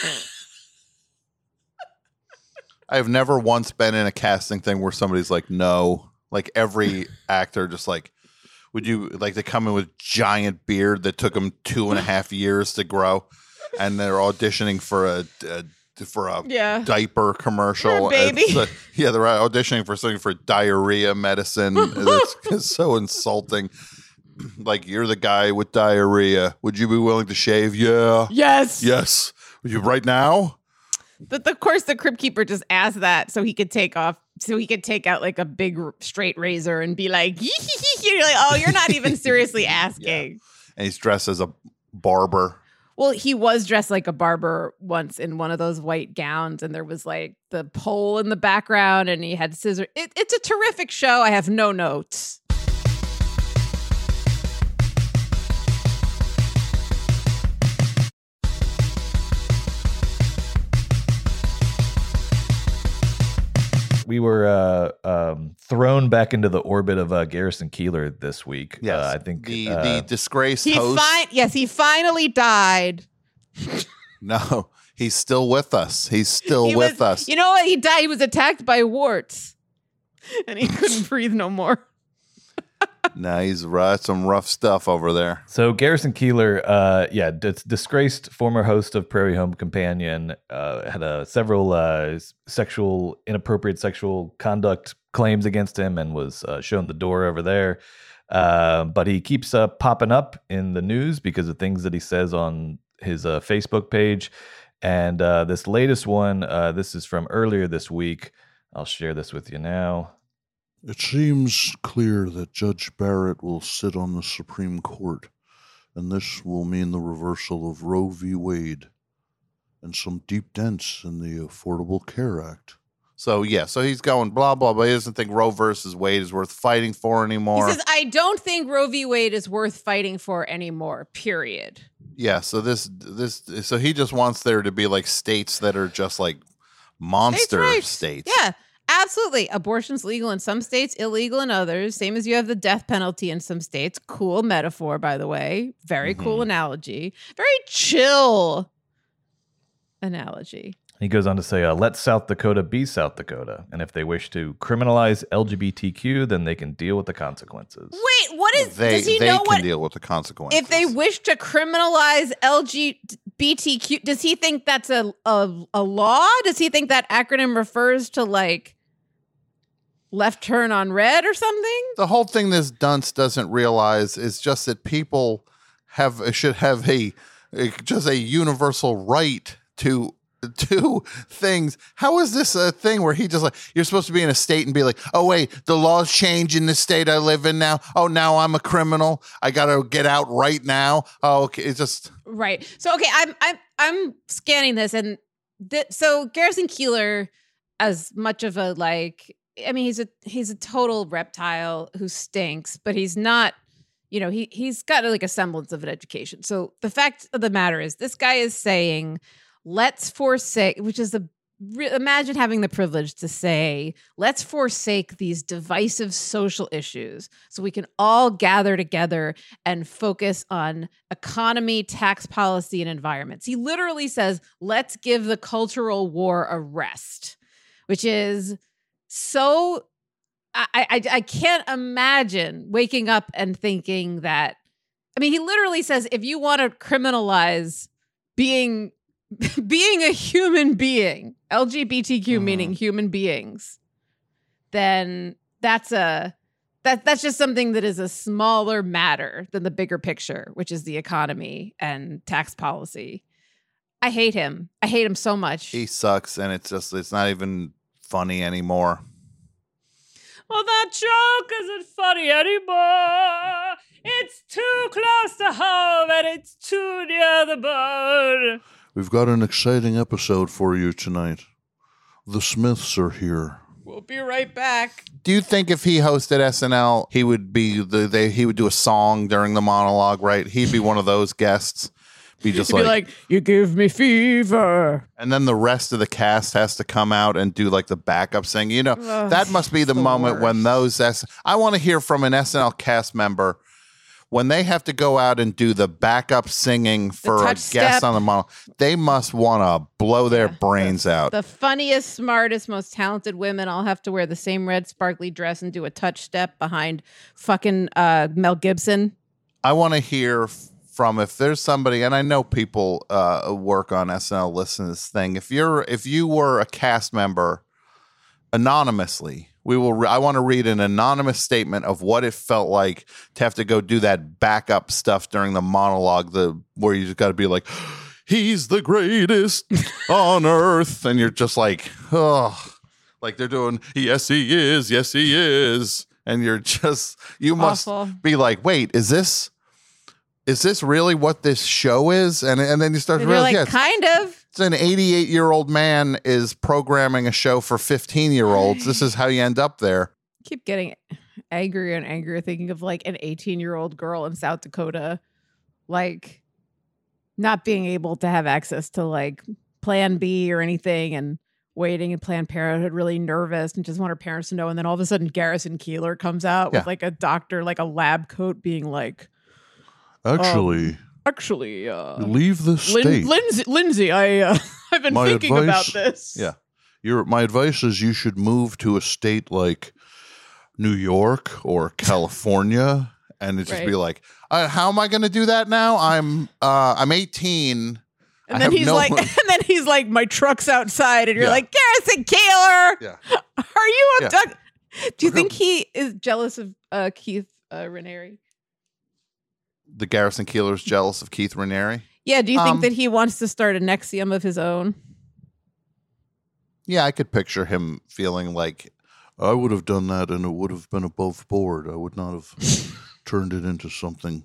I've never once been in a casting thing where somebody's like, no. Like every actor just like, would you like to come in with giant beard that took them two and a half years to grow, and they're auditioning for a, a for a Yeah. diaper commercial? For a baby. It's, uh, yeah, they're auditioning for something for diarrhea medicine. It's, it's so insulting. Like, you're the guy with diarrhea. Would you be willing to shave? Yeah. Yes. Yes. Would you right now? But of course, the Crypt Keeper just asked that so he could take off, so he could take out like a big r- straight razor and be like, you're like, oh, you're not even seriously asking. And he's dressed as a barber. Well, he was dressed like a barber once in one of those white gowns, and there was like the pole in the background, and he had scissors. It, it's a terrific show. I have no notes. We were uh, um, thrown back into the orbit of uh, Garrison Keillor this week. Yes. Uh, I think the uh, the disgraced He host. fi- yes, he finally died. No, he's still with us. He's still He with was- us. You know what? He died. He was attacked by warts, and he couldn't breathe no more. Nah, he's right. Some rough stuff over there. So Garrison Keillor, uh, yeah, d- disgraced former host of Prairie Home Companion, uh, had uh, several uh, sexual, inappropriate sexual conduct claims against him, and was uh, shown the door over there. Uh, but he keeps uh, popping up in the news because of things that he says on his uh, Facebook page. And uh, this latest one, uh, this is from earlier this week. I'll share this with you now. It seems clear that Judge Barrett will sit on the Supreme Court, and this will mean the reversal of Roe v. Wade and some deep dents in the Affordable Care Act. So, yeah, so he's going blah, blah, blah. He doesn't think Roe versus Wade is worth fighting for anymore. He says, "I don't think Roe v. Wade is worth fighting for anymore." Period. Yeah, so this, this, so he just wants there to be like states that are just like monster rights. states. Yeah, absolutely. Abortion's legal in some states, illegal in others. Same as you have the death penalty in some states. Cool metaphor, by the way. Very Mm-hmm. cool analogy. Very chill analogy. He goes on to say, uh, let South Dakota be South Dakota. And if they wish to criminalize L G B T Q, then they can deal with the consequences. Wait, what is? They, does he they know can what? deal with the consequences. If they wish to criminalize L G B T Q, does he think that's a, a a law? Does he think that acronym refers to like left turn on red or something? The whole thing this dunce doesn't realize is just that people have should have a, a just a universal right to do things. How is this a thing where he just like, you're supposed to be in a state and be like, oh wait, the laws change in the state I live in now. Oh, now I'm a criminal. I gotta get out right now. Oh, okay. It's just Right. So okay, I'm I'm I'm scanning this, and th- so Garrison Keillor, as much of a like, I mean, he's a he's a total reptile who stinks, but he's not. You know, he he's got like a semblance of an education. So the fact of the matter is, this guy is saying, "Let's forsake," which is a re- imagine having the privilege to say, "Let's forsake these divisive social issues, so we can all gather together and focus on economy, tax policy, and environments." He literally says, "Let's give the cultural war a rest," which is so. I, I I can't imagine waking up and thinking that. I mean, he literally says, if you want to criminalize being being a human being, L G B T Q Mhm. meaning human beings, then that's a that that's just something that is a smaller matter than the bigger picture, which is the economy and tax policy. I hate him. I hate him so much. He sucks, and it's just it's not even funny anymore. Well, that joke isn't funny anymore. It's too close to home and it's too near the bone. We've got an exciting episode for you tonight. The Smiths are here. We'll be right back. Do you think if he hosted S N L, he would be the they, he would do a song during the monologue? Right, he'd be one of those guests. Be just He'd like, be like, "You give me fever." and then the rest of the cast has to come out and do like the backup singing. You know, Ugh, that must be the, the moment worst. when those S. I want to hear from an S N L cast member when they have to go out and do the backup singing for a touch guest step. on the monologue. They must want to blow their Yeah, brains out. The funniest, smartest, most talented women all have to wear the same red sparkly dress and do a touch step behind fucking uh, Mel Gibson. I want to hear f- from if there's somebody, and I know people uh, work on S N L, listen to this thing. If you're, if you were a cast member anonymously, we will. Re- I want to read an anonymous statement of what it felt like to have to go do that backup stuff during the monologue, the where you just got to be like, "He's the greatest on earth," and you're just like, oh, like they're doing, "Yes, he is. Yes, he is," and you're just, you must Awful. be like, "Wait, is this?" Is this really what this show is? And and then you start to And you're realize, like, yes, kind of. it's an eighty-eight-year-old man is programming a show for fifteen-year-olds. This is how you end up there. Keep getting angrier and angrier thinking of like an eighteen-year-old girl in South Dakota, like not being able to have access to like Plan B or anything and waiting in Planned Parenthood, really nervous and just want her parents to know. And then all of a sudden Garrison Keillor comes out Yeah. with like a doctor, like a lab coat being like, Actually, Um, actually, uh, leave the Lin- state. Lindsay, Lindsay, I, uh, I've been My thinking about advice- this. Yeah. Your my advice is you should move to a state like New York or California, and it just be Right. like, Uh, how am I going to do that now? I'm uh, I'm eighteen. And I then have he's no- like, and then he's like, my truck's outside, and you're Yeah. like, Garrison Keillor, Yeah. are you Yeah. abduct? Do you We're think he is jealous of uh, Keith uh, Raniere? The Garrison Keillor's jealous of Keith Raniere. Yeah. Do you Um, think that he wants to start a Nexium of his own? Yeah, I could picture him feeling like, I would have done that and it would have been above board. I would not have turned it into something.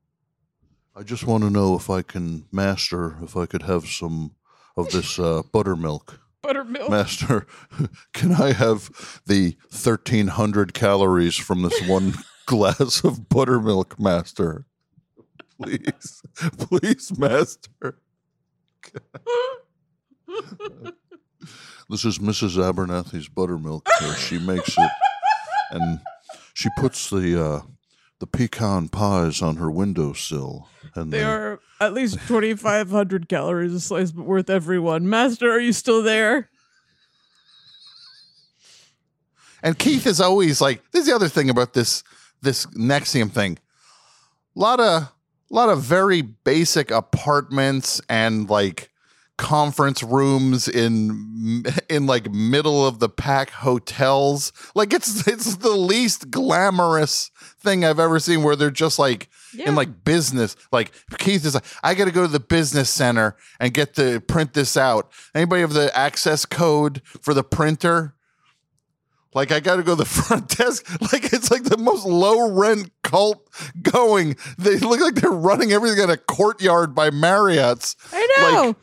I just want to know if I can master, if I could have some of this uh, buttermilk. Buttermilk. Master, can I have the thirteen hundred calories from this one glass of buttermilk, Master? Please, please, Master. This is Missus Abernathy's buttermilk. Here. She makes it, and she puts the uh, the pecan pies on her windowsill. And They are at least twenty-five hundred calories a slice, but worth every one. Master, are you still there? and Keith is always like, this is the other thing about this this Nexium thing. A lot of lot of very basic apartments and like conference rooms in in like middle of the pack hotels. Like it's it's the least glamorous thing I've ever seen, where they're just like Yeah. in like business. Like Keith is like, I got to go to the business center and get to print this out. Anybody have the access code for the printer? Like, I got to go to the front desk. Like, it's like the most low rent cult going. They look like they're running everything in a courtyard by Marriott's. I know. Like,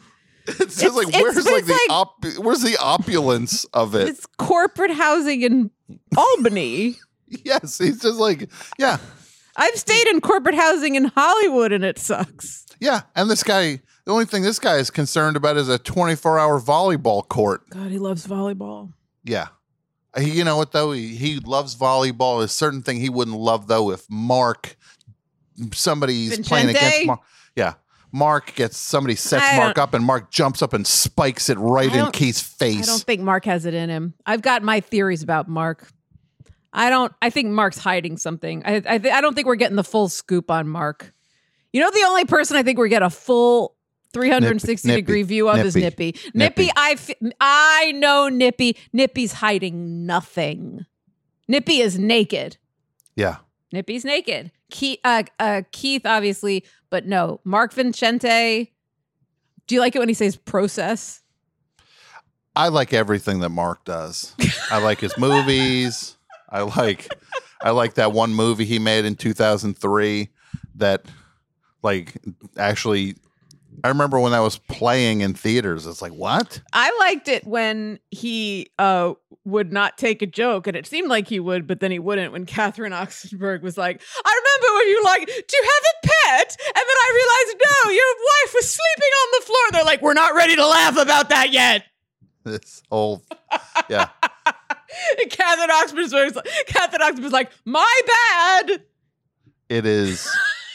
It's just like it's- where's but like it's the like- op- where's the opulence of it? It's corporate housing in Albany. Yes, he's just like, yeah, I've stayed in corporate housing in Hollywood and it sucks. yeah. And this guy, the only thing this guy is concerned about is a twenty-four hour volleyball court. God, he loves volleyball. Yeah. He, you know what, though? He, he loves volleyball. There's a certain thing he wouldn't love, though, if Mark, somebody's playing Vincente? against Mark. Yeah. Mark gets, somebody sets I Mark don't- up and Mark jumps up and spikes it right I in don't- Keith's face. I don't think Mark has it in him. I've got my theories about Mark. I don't. I think Mark's hiding something. I I, th- I don't think we're getting the full scoop on Mark. You know, the only person I think we're getting a full three hundred sixty Nippy. degree view of is Nippy. Nippy. Nippy, Nippy. I f- I know Nippy. Nippy's hiding nothing. Nippy is naked. Yeah. Nippy's naked. Keith, uh, uh, Keith, obviously, but no. Mark Vincente. Do you like it when he says process? I like everything that Mark does. I like his movies. I like I like that one movie he made in two thousand three that like actually I remember when that was playing in theaters. It's like, what? I liked it when he uh, would not take a joke, and it seemed like he would, but then he wouldn't. When Catherine Oxenberg was like, "I remember when you like, do you have a pet?" And then I realized, no, your wife was sleeping on the floor. And they're like, "We're not ready to laugh about that yet." This whole yeah. And Catherine Oxenberg was like, Catherine Oxenberg was like, "My bad. It is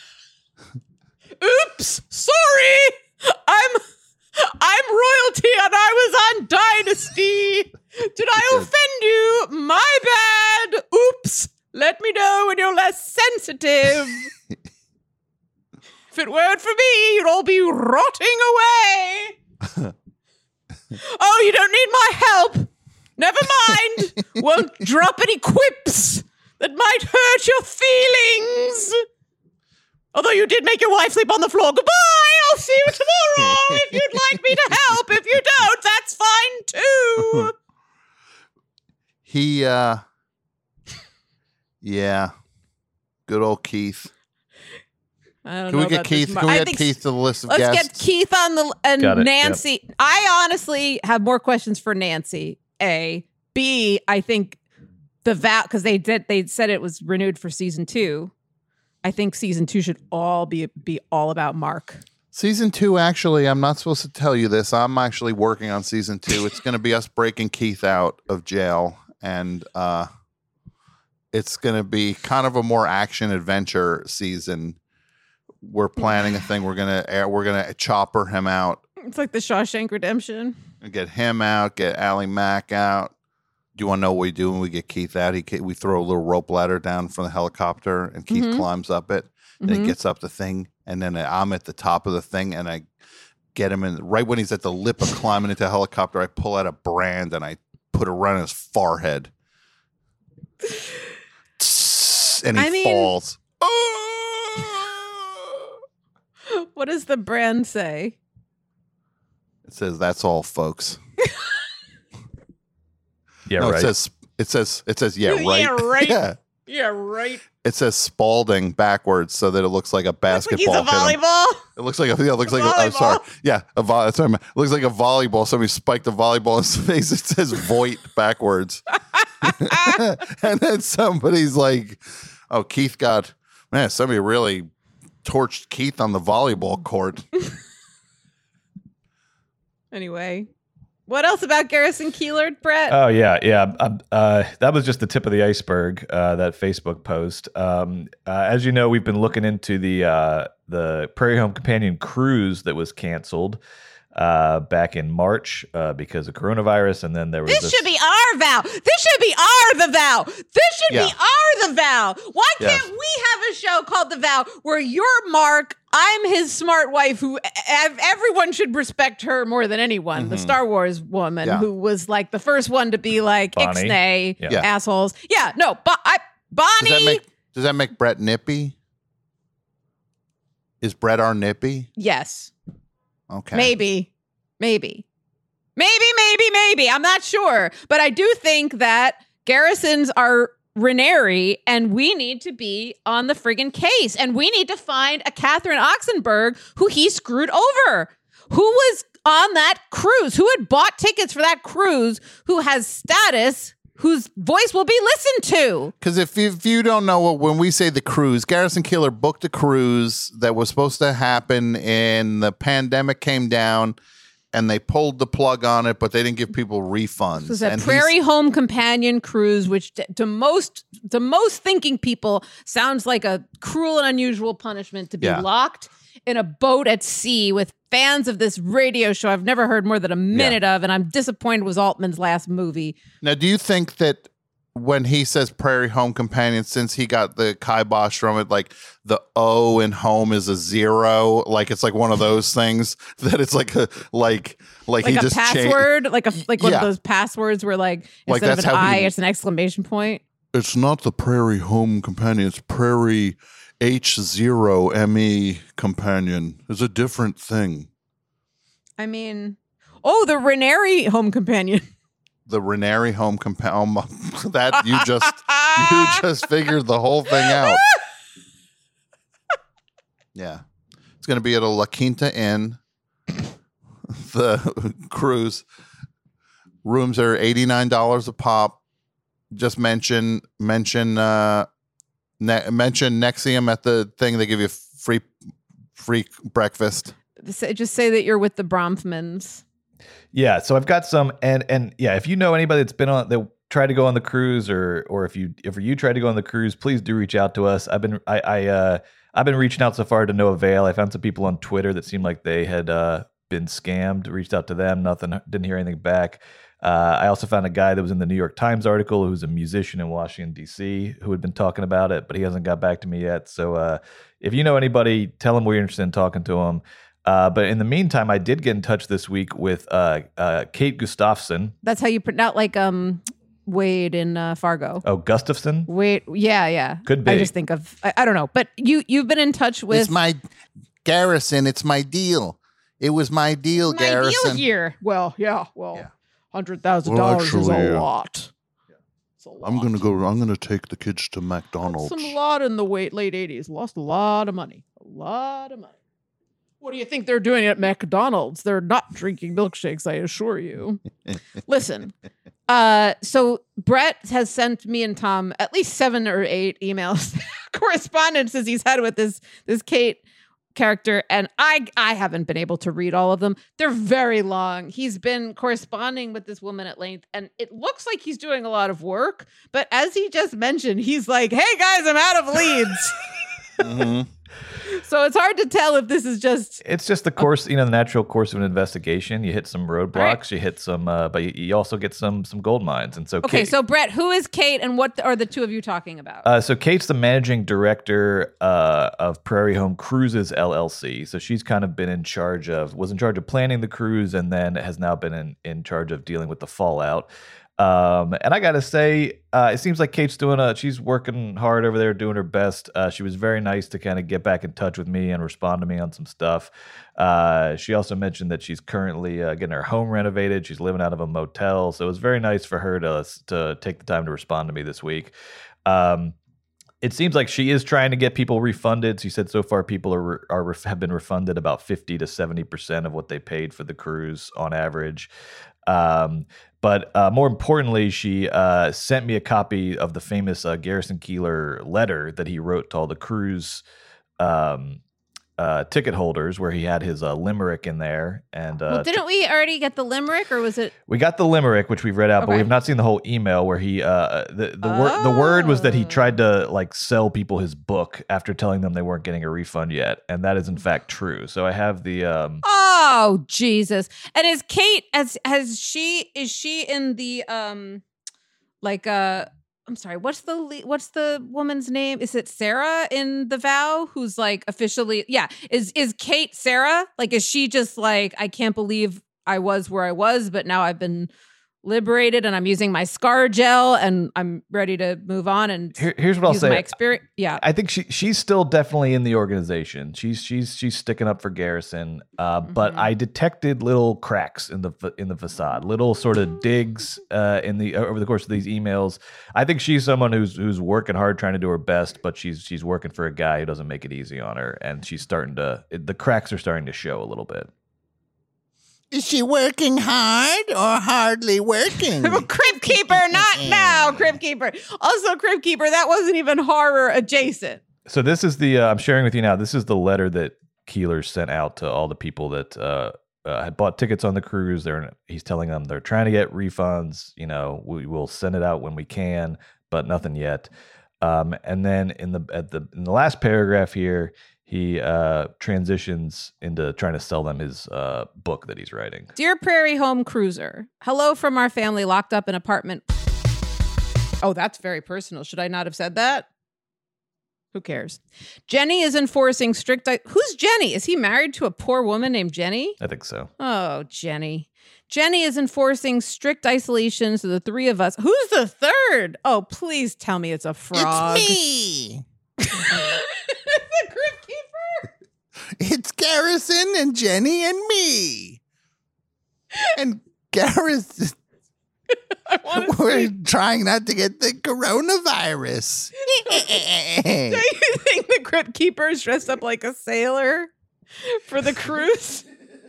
Oops, sorry. I'm I'm royalty and I was on Dynasty. Did I offend you? My bad. Oops. Let me know when you're less sensitive. If it weren't for me, you'd all be rotting away. Oh, you don't need my help. Never mind. Won't drop any quips that might hurt your feelings. Although you did make your wife sleep on the floor. Goodbye. I'll see you tomorrow if you'd like me to help. If you don't, that's fine too. he uh yeah. Good old Keith. I don't Can know we get about Keith? this, Can Mar- we I add think- Keith to the list of Let's guests? get Keith on the and Got it, Nancy. I honestly have more questions for Nancy. A, B. I think the vow because they did they said it was renewed for season two. I think season two should all be be all about Mark. Season two, actually, I'm not supposed to tell you this. I'm actually working on season two. It's going to be us breaking Keith out of jail, and uh, it's going to be kind of a more action adventure season. We're planning a thing. We're gonna we're gonna chopper him out, It's like the Shawshank Redemption. and get him out, get Ally Mack out. Do you want to know what we do when we get Keith out? He we throw a little rope ladder down from the helicopter, and Keith Mhm. climbs up it, and Mhm. he gets up the thing, and then I'm at the top of the thing, and I get him in right when he's at the lip of climbing into a helicopter. I pull out a brand and I put it around his forehead, and he I mean- falls. What does the brand say? It says, "That's all, folks." Yeah, no, right. it says it says it says yeah, right. Yeah, right. yeah. Yeah, right. It says Spalding backwards so that it looks like a Looks like basketball. he's a hit him. volleyball. It looks like a yeah, it looks like a, I'm volleyball. sorry. Yeah, a vo- that's what I meant. It looks like a volleyball. Somebody spiked a volleyball in his face. It says Voight backwards. And then somebody's like, "Oh, Keith got man, somebody really torched Keith on the volleyball court." Anyway, what else about Garrison Keillor, Brett? Oh yeah, yeah. Um, uh, that was just the tip of the iceberg. Uh, that Facebook post. Um, uh, as you know, we've been looking into the uh, the Prairie Home Companion cruise that was canceled uh, back in March uh, because of coronavirus, and then there was This this, should be our vow. This should be our the vow. This should Yeah. be our the vow. Why Yes. can't we have a show called The Vow where you're Mark, I'm his smart wife who ev- everyone should respect her more than anyone, the Mhm. Star Wars woman Yeah. who was like the first one to be like Bonnie. ixnay Yeah. Yeah. assholes. Yeah, no, but I Bonnie Does that make does that make Brett nippy? Is Brett our nippy? yes. Okay. Maybe. Maybe. Maybe, maybe, maybe. I'm not sure. But I do think that Garrisons are Ranieri, and we need to be on the friggin' case. And we need to find a Catherine Oxenberg who he screwed over, who was on that cruise? Who had bought tickets for that cruise? Who has status? Whose voice will be listened to? Because if you, if you don't know what, when we say the cruise, Garrison Keillor booked a cruise that was supposed to happen, and the pandemic came down, and they pulled the plug on it, but they didn't give people refunds. It was a and Prairie Home Companion cruise, which to, to most to most thinking people sounds like a cruel and unusual punishment to be Yeah. locked in a boat at sea with fans of this radio show I've never heard more than a minute of, and I'm disappointed was Altman's last movie. Now, do you think that when he says Prairie Home Companion, since he got the kibosh from it, like the O in home is a zero, like it's like one of those things that it's like a like like, Like he a just cha- password, like a like one Yeah. of those passwords where like Like, instead of that's an how I, he- it's an exclamation point. It's not the Prairie Home Companion. It's Prairie H zero M E Companion. It's a different thing. I mean, oh, the Ranieri Home Companion. the Ranieri Home Companion. That you just you just figured the whole thing out. Yeah, it's going to be at a La Quinta Inn. The cruise rooms are eighty-nine dollars a pop. Just mention mention uh, ne- mention Nexium at the thing. They give you free free breakfast. Say- Just say that you're with the Bromfmans. Yeah, so I've got some, and and yeah, if you know anybody that's been on that tried to go on the cruise, or or if you if you tried to go on the cruise, please do reach out to us. I've been I, I uh I've been reaching out so far to no avail. I found some people on Twitter that seemed like they had uh, been scammed. Reached out to them, nothing, didn't hear anything back. Uh, I also found a guy that was in the New York Times article who's a musician in Washington, D C, who had been talking about it, but he hasn't got back to me yet. So uh, if you know anybody, tell them we're interested in talking to him. Uh, but in the meantime, I did get in touch this week with uh, uh, Kate Gustafson. That's how you pronounce, like um Wade in uh, Fargo. Oh, Gustafson? Wade, yeah, yeah. Could be. I just think of I, I don't know, but you you've been in touch with It's my Garrison. It's my deal. It was my deal, my Garrison. deal here. Well, yeah, well, Yeah. hundred thousand Well, dollars is actually, a uh, lot. It's a lot. I'm gonna go. I'm gonna take the kids to McDonald's. Some lot in the late late eighties. Lost a lot of money. A lot of money. What do you think they're doing at McDonald's? They're not drinking milkshakes, I assure you. Listen, uh, so Brett has sent me and Tom at least seven or eight emails, correspondences he's had with this this Kate character, and I I haven't been able to read all of them. They're very long. He's been corresponding with this woman at length, and it looks like he's doing a lot of work. But as he just mentioned, he's like, "Hey guys, I'm out of leads." Mhm. So it's hard to tell if this is just It's just the course, you know, the natural course of an investigation. You hit some roadblocks, right. you hit some, uh, but you, you also get some some gold mines. And so, okay. Kate, So Brett, who is Kate, and what are the two of you talking about? Uh, so Kate's the managing director uh, of Prairie Home Cruises L L C. So she's kind of been in charge of, was in charge of planning the cruise, and then has now been in, in charge of dealing with the fallout. Um, and I gotta say, uh, it seems like Kate's doing a, she's working hard over there, doing her best. Uh, she was very nice to kind of get back in touch with me and respond to me on some stuff. Uh, she also mentioned that she's currently uh, getting her home renovated. She's living out of a motel. So it was very nice for her to, to take the time to respond to me this week. Um, It seems like she is trying to get people refunded. She said so far people are, are have been refunded about fifty to seventy percent of what they paid for the cruise on average. Um, but uh, more importantly, she uh, sent me a copy of the famous uh, Garrison Keillor letter that he wrote to all the cruise um, uh, ticket holders, where he had his uh, limerick in there. And uh, well, didn't we already get the limerick, or was it? we got the limerick, which we've read out, but Okay. we've not seen the whole email where he uh the the word the word was that he tried to like sell people his book after telling them they weren't getting a refund yet, and that is in fact true. So I have the um Oh Jesus! And is Kate as has she is she in the um like uh I'm sorry, what's the le- what's the woman's name? Is it Sarah in The Vow, who's like officially yeah, is is Kate Sarah? Like is she just like, I can't believe I was where I was, but now I've been liberated and I'm using my scar gel and I'm ready to move on and here, here's what I'll use say. my experience. Yeah. I think she she's still definitely in the organization. She's she's she's sticking up for Garrison. Uh, but Mhm. I detected little cracks in the fa- in the facade, little sort of digs uh, in the over the course of these emails. I think she's someone who's who's working hard, trying to do her best, but she's she's working for a guy who doesn't make it easy on her, and she's starting to the cracks are starting to show a little bit. Is she working hard or hardly working? Crypt Keeper, not now, Crypt Keeper. Also, Crypt Keeper, that wasn't even horror adjacent. So this is the uh, I'm sharing with you now. This is the letter that Keeler sent out to all the people that uh, uh, had bought tickets on the cruise. They're he's telling them they're trying to get refunds. You know, we will send it out when we can, but nothing yet. Um, and then in the at the in the last paragraph here, he uh, transitions into trying to sell them his uh, book that he's writing. Dear Prairie Home Cruiser, hello from our family locked up in apartment. Oh, that's very personal. Should I not have said that? Who cares? Jenny is enforcing strict... I- Who's Jenny? Is he married to a poor woman named Jenny? I think so. Oh, Jenny. Jenny is enforcing strict isolation so the three of us... Who's the third? Oh, please tell me it's a frog. It's me. It's a Crypt Keeper? It's Garrison and Jenny and me. And Garrison... We're trying not to get the coronavirus. Do you think the Crypt Keeper is dressed up like a sailor for the cruise?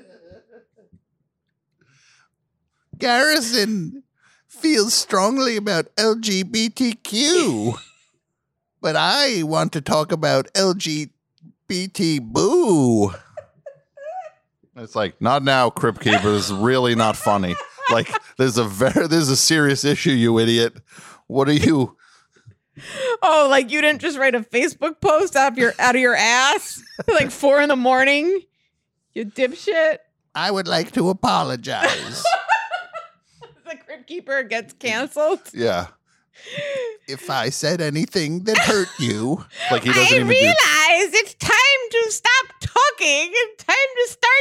Garrison feels strongly about L G B T Q, but I want to talk about L G B T boo. It's like, not now, Crypt Keeper. This is really not funny. Like, there's a very, there's a serious issue, you idiot. What are you? Oh, like you didn't just write a Facebook post out of your out of your ass like four in the morning, you dipshit. I would like to apologize. The Crypt Keeper gets canceled. Yeah. If I said anything that hurt you. Like he doesn't I even realize do- it's time to stop talking and time to start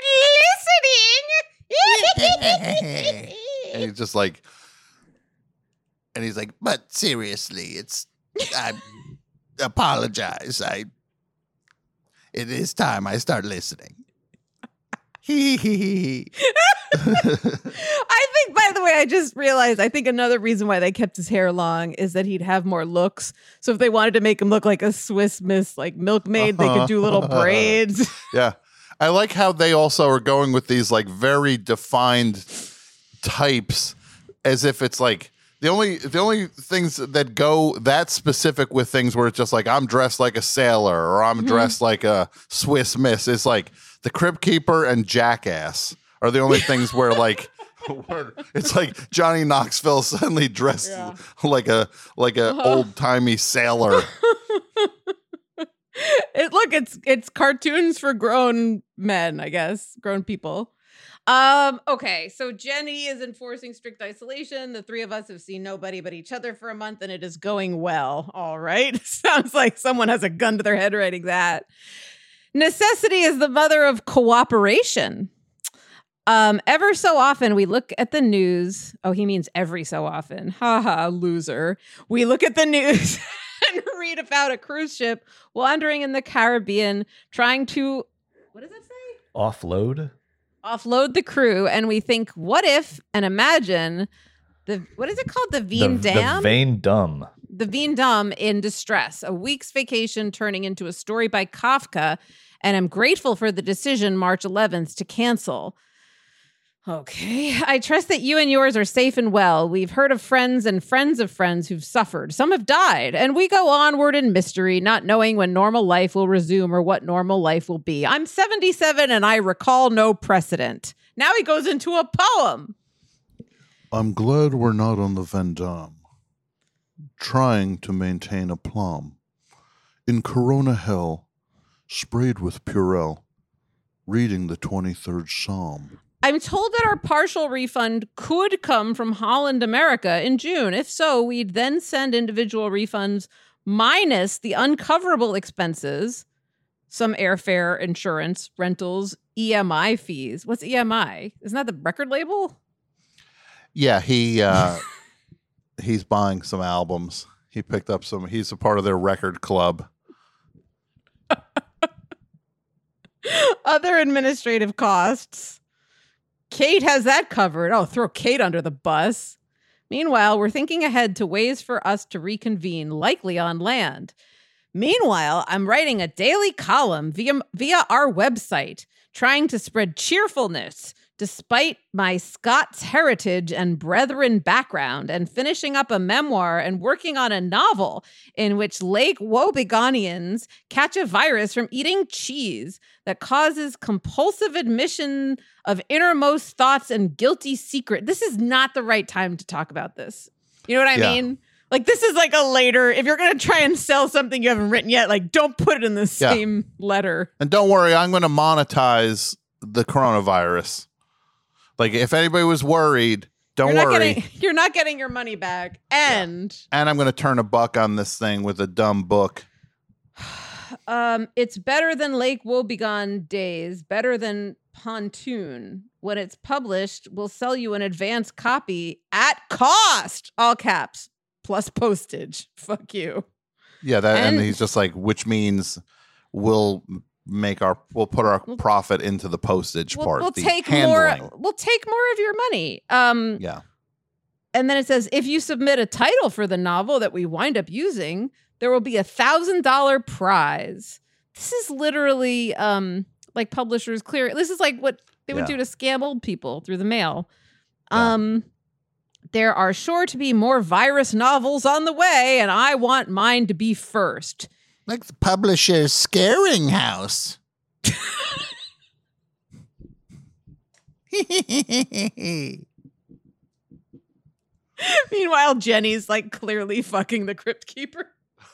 listening. And he's just like, And he's like, but seriously, it's, I apologize. I, it is time I start listening. Hee hee hee. I think, by the way, I just realized, I think another reason why they kept his hair long is that he'd have more looks. So if they wanted to make him look like a Swiss Miss, like milkmaid, they could do little braids. yeah. I like how they also are going with these like very defined types as if it's like the only the only things that go that specific with things where it's just like I'm dressed like a sailor or I'm Mm-hmm. dressed like a Swiss Miss is like the Crypt Keeper and Jackass are the only things where like where it's like Johnny Knoxville suddenly dressed Yeah. like a like a Uh-huh. old timey sailor. It look, it's it's cartoons for grown men, I guess, grown people. Um, okay, so Jenny is enforcing strict isolation. The three of us have seen nobody but each other for a month, and it is going well. All right. Sounds like someone has a gun to their head writing that. Necessity is the mother of cooperation. Um, ever so often we look at the news. Oh, he means every so often. Ha ha, loser. We look at the news and read about a cruise ship wandering in the Caribbean trying to, what does it say? Offload? Offload the crew. And we think, what if, and imagine the, what is it called? The Veen the, Dam? The Vein Dumb. The Veen Dam in distress. A week's vacation turning into a story by Kafka. And I'm grateful for the decision March eleventh to cancel. Okay. I trust that you and yours are safe and well. We've heard of friends and friends of friends who've suffered. Some have died. And we go onward in mystery, not knowing when normal life will resume or what normal life will be. I'm seventy-seven and I recall no precedent. Now he goes into a poem. I'm glad we're not on the Vendôme, trying to maintain aplomb. In Corona hell, sprayed with Purell, reading the twenty-third Psalm. I'm told that our partial refund could come from Holland America in June. If so, we'd then send individual refunds minus the uncoverable expenses, some airfare, insurance, rentals, E M I fees. What's E M I? Isn't that the record label? Yeah, he uh, he's buying some albums. He picked up some. He's a part of their record club. Other administrative costs. Kate has that covered. Oh, throw Kate under the bus. Meanwhile, we're thinking ahead to ways for us to reconvene, likely on land. Meanwhile, I'm writing a daily column via, via our website, trying to spread cheerfulness, Despite my Scots heritage and brethren background, and finishing up a memoir and working on a novel in which Lake Wobeganians catch a virus from eating cheese that causes compulsive admission of innermost thoughts and guilty secret. This is not the right time to talk about this. You know what I Yeah. mean? Like, this is like a later, if you're going to try and sell something you haven't written yet, like, don't put it in the Yeah. same letter. And don't worry, I'm going to monetize the coronavirus. Like, if anybody was worried, don't you're not worry. Getting, you're not getting your money back. And And I'm going to turn a buck on this thing with a dumb book. um, it's better than Lake Wobegon Days, better than Pontoon. When it's published, we'll sell you an advance copy at cost, all caps, plus postage. Fuck you. Yeah, that, and, And- he's just like, which means we'll make our, we'll put our profit into the postage We'll, part. we'll the take handling. more. We'll take more of your money. Um, Yeah. And then it says, if you submit a title for the novel that we wind up using, there will be a thousand dollar prize. This is literally um, like Publishers Clear. This is like what they would Yeah. do to scam old people through the mail. Yeah. Um, there are sure to be more virus novels on the way, and I want mine to be first. Like the publisher's scaring house. Meanwhile, Jenny's like clearly fucking the Crypt Keeper.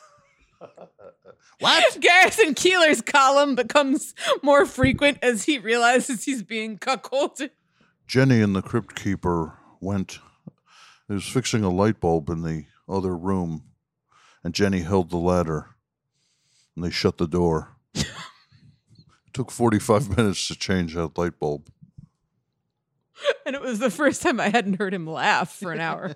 What? Garrison Keeler's column becomes more frequent as he realizes he's being cuckolded. Jenny and the Crypt Keeper went. He was fixing a light bulb in the other room, and Jenny held the ladder, and they shut the door. It took forty-five minutes to change that light bulb. And it was the first time I hadn't heard him laugh for an hour.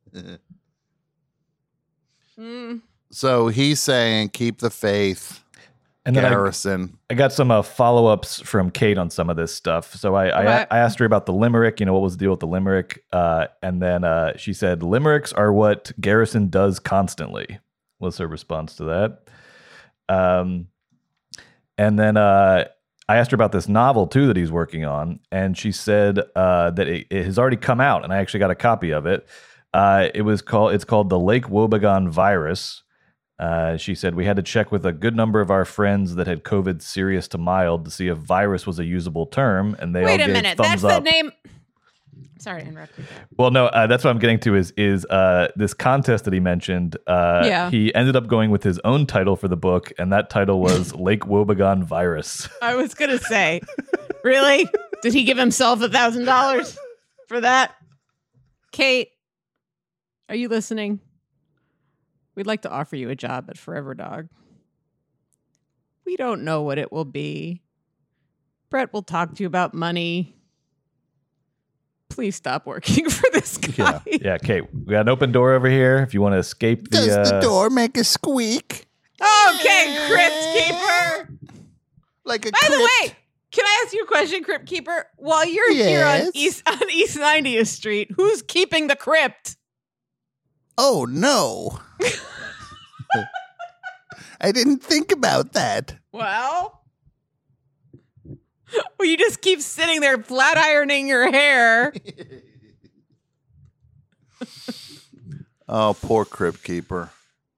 Mm. So he's saying, keep the faith, And then I, Garrison. I got some uh, follow-ups from Kate on some of this stuff. So I, I, Okay. I asked her about the limerick, you know, what was the deal with the limerick? Uh, and then uh, she said, limericks are what Garrison does constantly, was her response to that. Um, and then uh, I asked her about this novel, too, that he's working on. And she said uh, that it, it has already come out, and I actually got a copy of it. Uh, it was called, it's called The Lake Wobegon Virus. Uh, she said, we had to check with a good number of our friends that had COVID serious to mild to see if virus was a usable term, and they all Wait a gave minute. thumbs That's up. the name. Sorry to interrupt you. Well, no, uh, that's what I'm getting to is is uh, this contest that he mentioned. Uh, Yeah. He ended up going with his own title for the book, and that title was Lake Wobegon Virus. I was going to say, really? Did he give himself a thousand dollars for that? Kate, are you listening? We'd like to offer you a job at Forever Dog. We don't know what it will be. Brett will talk to you about money. Please stop working for this guy. Yeah, yeah, Kate, we got an open door over here. If you want to escape the, Does the uh, door make a squeak? Okay, Crypt Keeper. Like a By the crypt? way, can I ask you a question, Crypt Keeper? While you're here on Yes? East on East ninetieth Street, who's keeping the crypt? Oh, no. I didn't think about that. Well, well, you just keep sitting there flat ironing your hair. Oh, poor Crypt Keeper.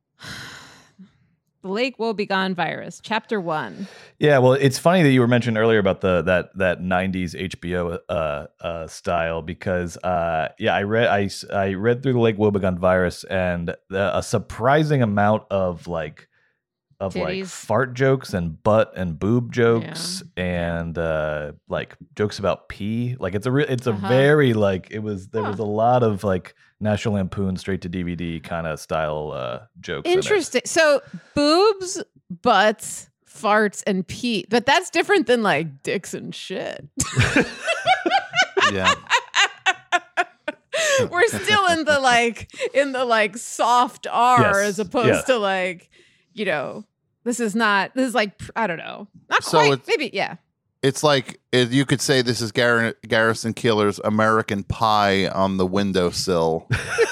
The Lake Wobegon Virus, Chapter One. Yeah, well, it's funny that you were mentioned earlier about the that that nineties H B O uh, uh, style because uh, yeah, I read I, I read through the Lake Wobegon Virus and the, a surprising amount of like of like Titties. fart jokes and butt and boob jokes and uh, like jokes about pee. Like it's a re- it's a Uh-huh. very like it was there Huh. was a lot of like National Lampoon straight to D V D kind of style uh, jokes. in it. Interesting. So boobs, butts, farts, and pee. But that's different than like dicks and shit. Yeah. We're still in the like in the like soft R Yes, as opposed yeah. to like, you know, this is not this is like I don't know. Not So quite. it's- Maybe yeah. It's like it, you could say this is Gar- Garrison Keillor's American Pie on the windowsill.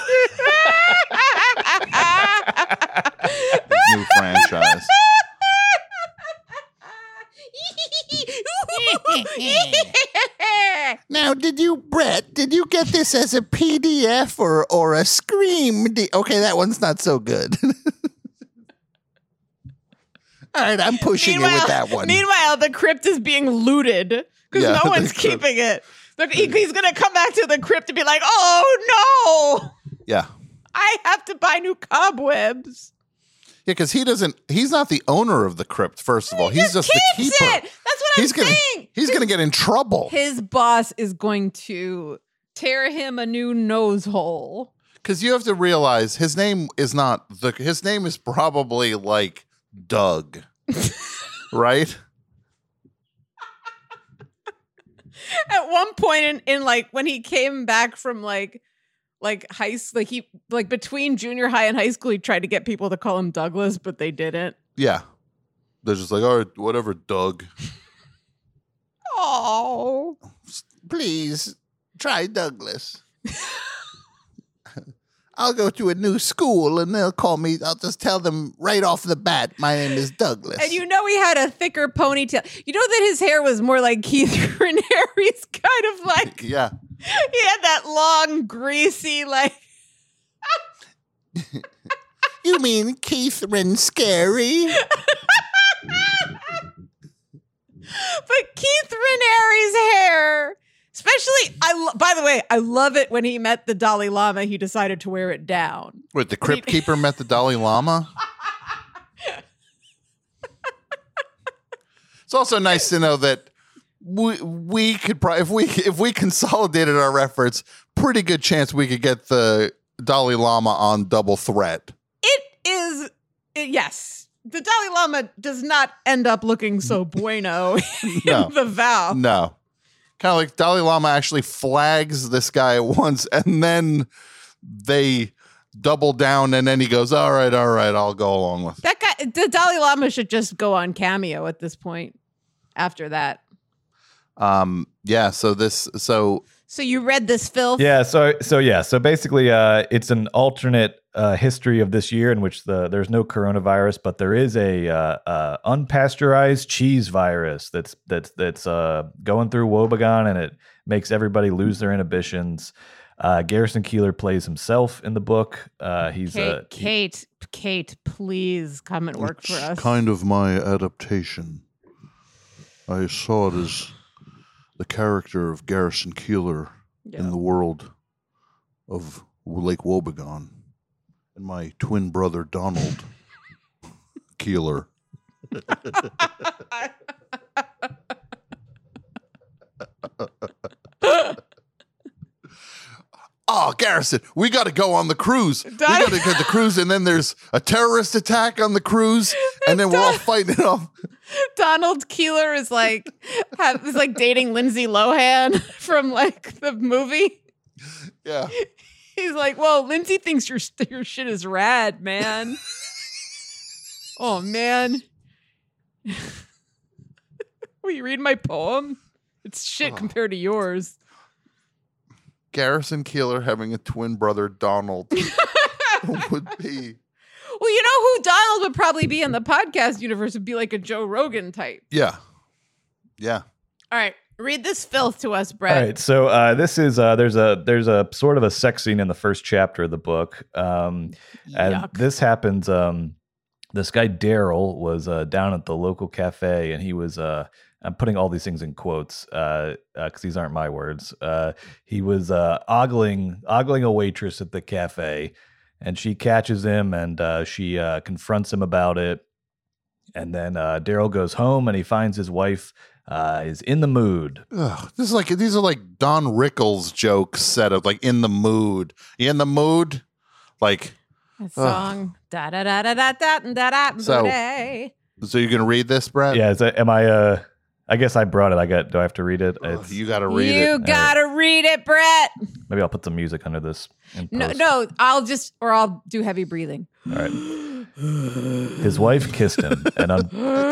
New franchise. Now, did you, Brett, did you get this as a P D F or, or a Scream? D- okay, that one's not so good. All right, I'm pushing it with that one. Meanwhile, the crypt is being looted because Yeah, no one's the crypt- keeping it. The- he- he's going to come back to the crypt and be like, oh, no, Yeah. I have to buy new cobwebs. Yeah, because he doesn't, he's not the owner of the crypt, first of all. He's just, the Keeps keeper. it. That's what He's I'm gonna, saying. He's going to get in trouble. His boss is going to tear him a new nose hole. Because you have to realize his name is not, the. his name is probably like Doug, right? At one point in, in like when he came back from like like high school, like he like between junior high and high school, he tried to get people to call him Douglas, but they didn't. Yeah. They're just like, all right, whatever, Doug. Oh, Please, try Douglas. I'll go to a new school and they'll call me. I'll just tell them right off the bat, my name is Douglas. and you know he had a thicker ponytail. You know that his hair was more like Keith Raniere's, kind of like Yeah. he had that long, greasy, like. You mean Keith Scary? But Keith Raniere's hair, especially, I. Lo- by the way, I love it when he met the Dalai Lama. He decided to wear it down. Wait, the crypt keeper met the Dalai Lama? It's also nice to know that we we could probably, if we if we consolidated our efforts, pretty good chance we could get the Dalai Lama on Double Threat. It is, it- yes. The Dalai Lama does not end up looking so bueno in No. the vow. No. Kind of like Dalai Lama actually flags this guy once and then they double down and then he goes, all right, all right, I'll go along with it. That guy, the Dalai Lama should just go on Cameo at this point. After that, Um, yeah, so this, so so you read this filth? Yeah, so so yeah, so basically, uh, it's an alternate uh, history of this year in which the there's no coronavirus, but there is a uh, uh, unpasteurized cheese virus that's that's that's uh, going through Wobegon, and it makes everybody lose their inhibitions. Uh, Garrison Keillor plays himself in the book. Uh, he's Kate, uh, he- Kate, Kate, please come and work for It's us. kind of my adaptation. I saw it as the character of Garrison Keillor Yeah. in the world of Lake Wobegon, and my twin brother Donald Keillor. oh, Garrison, we got to go on the cruise. We got to get the cruise, and then there's a terrorist attack on the cruise, and then we're all fighting it off. Donald Keillor is like have, is like dating Lindsay Lohan from like the movie. Yeah. He's like, well, Lindsay thinks your your shit is rad, man. Oh man. Will you read my poem? It's shit Oh. compared to yours. Garrison Keillor having a twin brother, Donald, would be. Well, you know who Donald would probably be in the podcast universe would be like a Joe Rogan type. Yeah. Yeah. All right, read this filth to us, Brett. All right, so uh, this is uh, there's a there's a sort of a sex scene in the first chapter of the book, um, and Yuck. this happens. Um, this guy Daryl was uh, down at the local cafe, and he was. Uh, I'm putting all these things in quotes because uh, uh, these aren't my words. Uh, he was uh, ogling ogling a waitress at the cafe, and she catches him, and uh, she uh, confronts him about it. And then uh, Daryl goes home, and he finds his wife uh, is in the mood. Ugh, this is like these are like Don Rickles jokes set of like in the mood. You in the mood? Like That song. Da da da da da da da da. So- da. so you're gonna read this, Brett? Yeah, is that, am I? Uh, I guess I brought it. I got. Do I have to read it? Ugh, It's- you gotta read You it. gotta read it, Brett. maybe I'll put some music under this. In No, post. no, I'll just or I'll do heavy breathing. All right. His wife kissed him, and un-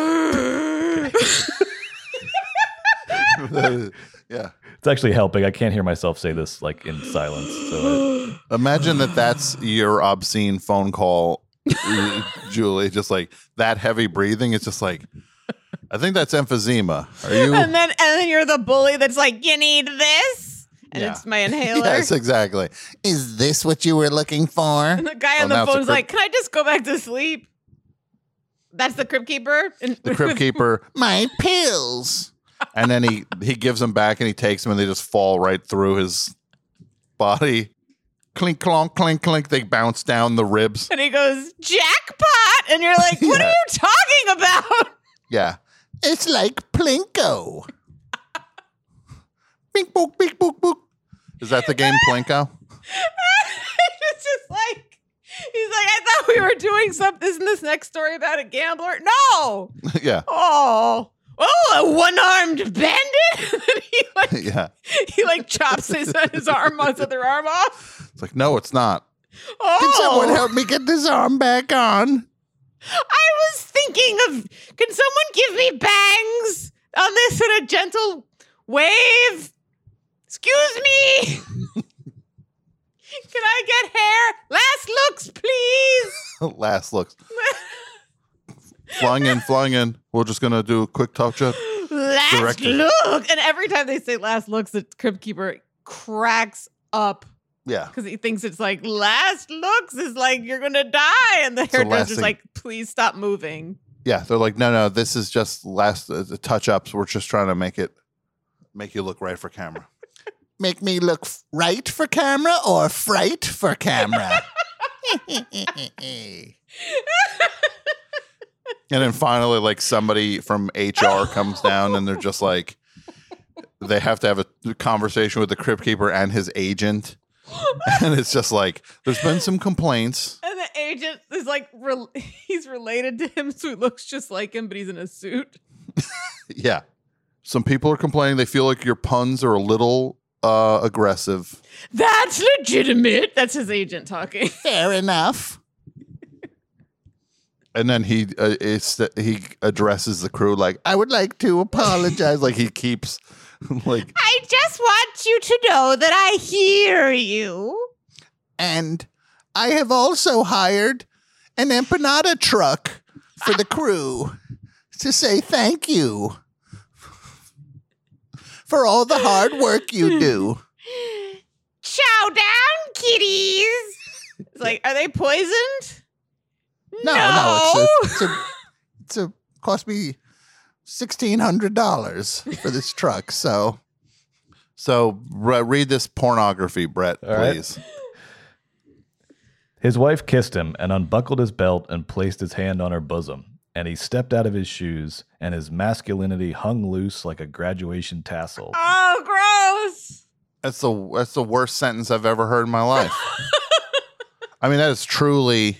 Yeah. it's actually helping. I can't hear myself say this like in silence. So Imagine that that's your obscene phone call, Julie. Just like that heavy breathing. It's just like, I think that's emphysema. Are you? And then and then you're the bully that's like, you need this? And Yeah. it's my inhaler. Yes, exactly. Is this what you were looking for? And the guy Oh, on now the it's a phone's crypt- like, can I just go back to sleep? That's the crypt keeper? And The crypt keeper, My pills. and then he he gives them back and he takes them and they just fall right through his body. Clink, clonk, clink, clink. They bounce down the ribs. And he goes, jackpot! And you're like, what Yeah. are you talking about? Yeah. It's like Plinko. Bink, book, bink, book, book. Is that the game Plinko? It's just like, he's like, I thought we were doing something. Isn't this next story about a gambler? No. Yeah. Oh. Oh, a one-armed bandit? And he like Yeah. he like chops his his arm, his other arm off. It's like, no, it's not. Oh. Can someone help me get this arm back on? I was thinking of, can someone give me bangs on this in a gentle wave? Excuse me. Can I get hair? Last looks, please. Last looks. Flying in, flying in. We're just going to do a quick touch up. Last Director. look. And every time they say last looks, the crypt keeper cracks up Yeah. because he thinks it's like, last looks is like, you're going to die. And the the last hairdresser's thing. like, please stop moving. Yeah. They're like, no, no, this is just last uh, touch ups. We're just trying to make it, make you look right for camera. Make me look f- right for camera or fright for camera? And then finally, like somebody from H R comes down and they're just like, they have to have a conversation with the crypt keeper and his agent. And it's just like, there's been some complaints. And the agent is like, rel- he's related to him, so he looks just like him, but he's in a suit. Yeah. Some people are complaining. They feel like your puns are a little uh, aggressive. That's legitimate. That's his agent talking. Fair enough. And then he uh, it's, he addresses the crew like, I would like to apologize. Like he keeps like, I just want you to know that I hear you. And I have also hired an empanada truck for the crew to say thank you for all the hard work you do. Chow down, kitties. It's like, are they poisoned? No, no, it's a, it's a, it's a cost me sixteen hundred dollars for this truck. So so re- read this pornography, Brett, All right. please. His wife kissed him and unbuckled his belt and placed his hand on her bosom. And he stepped out of his shoes, and his masculinity hung loose like a graduation tassel. Oh, gross. That's the that's the worst sentence I've ever heard in my life. I mean, that is truly.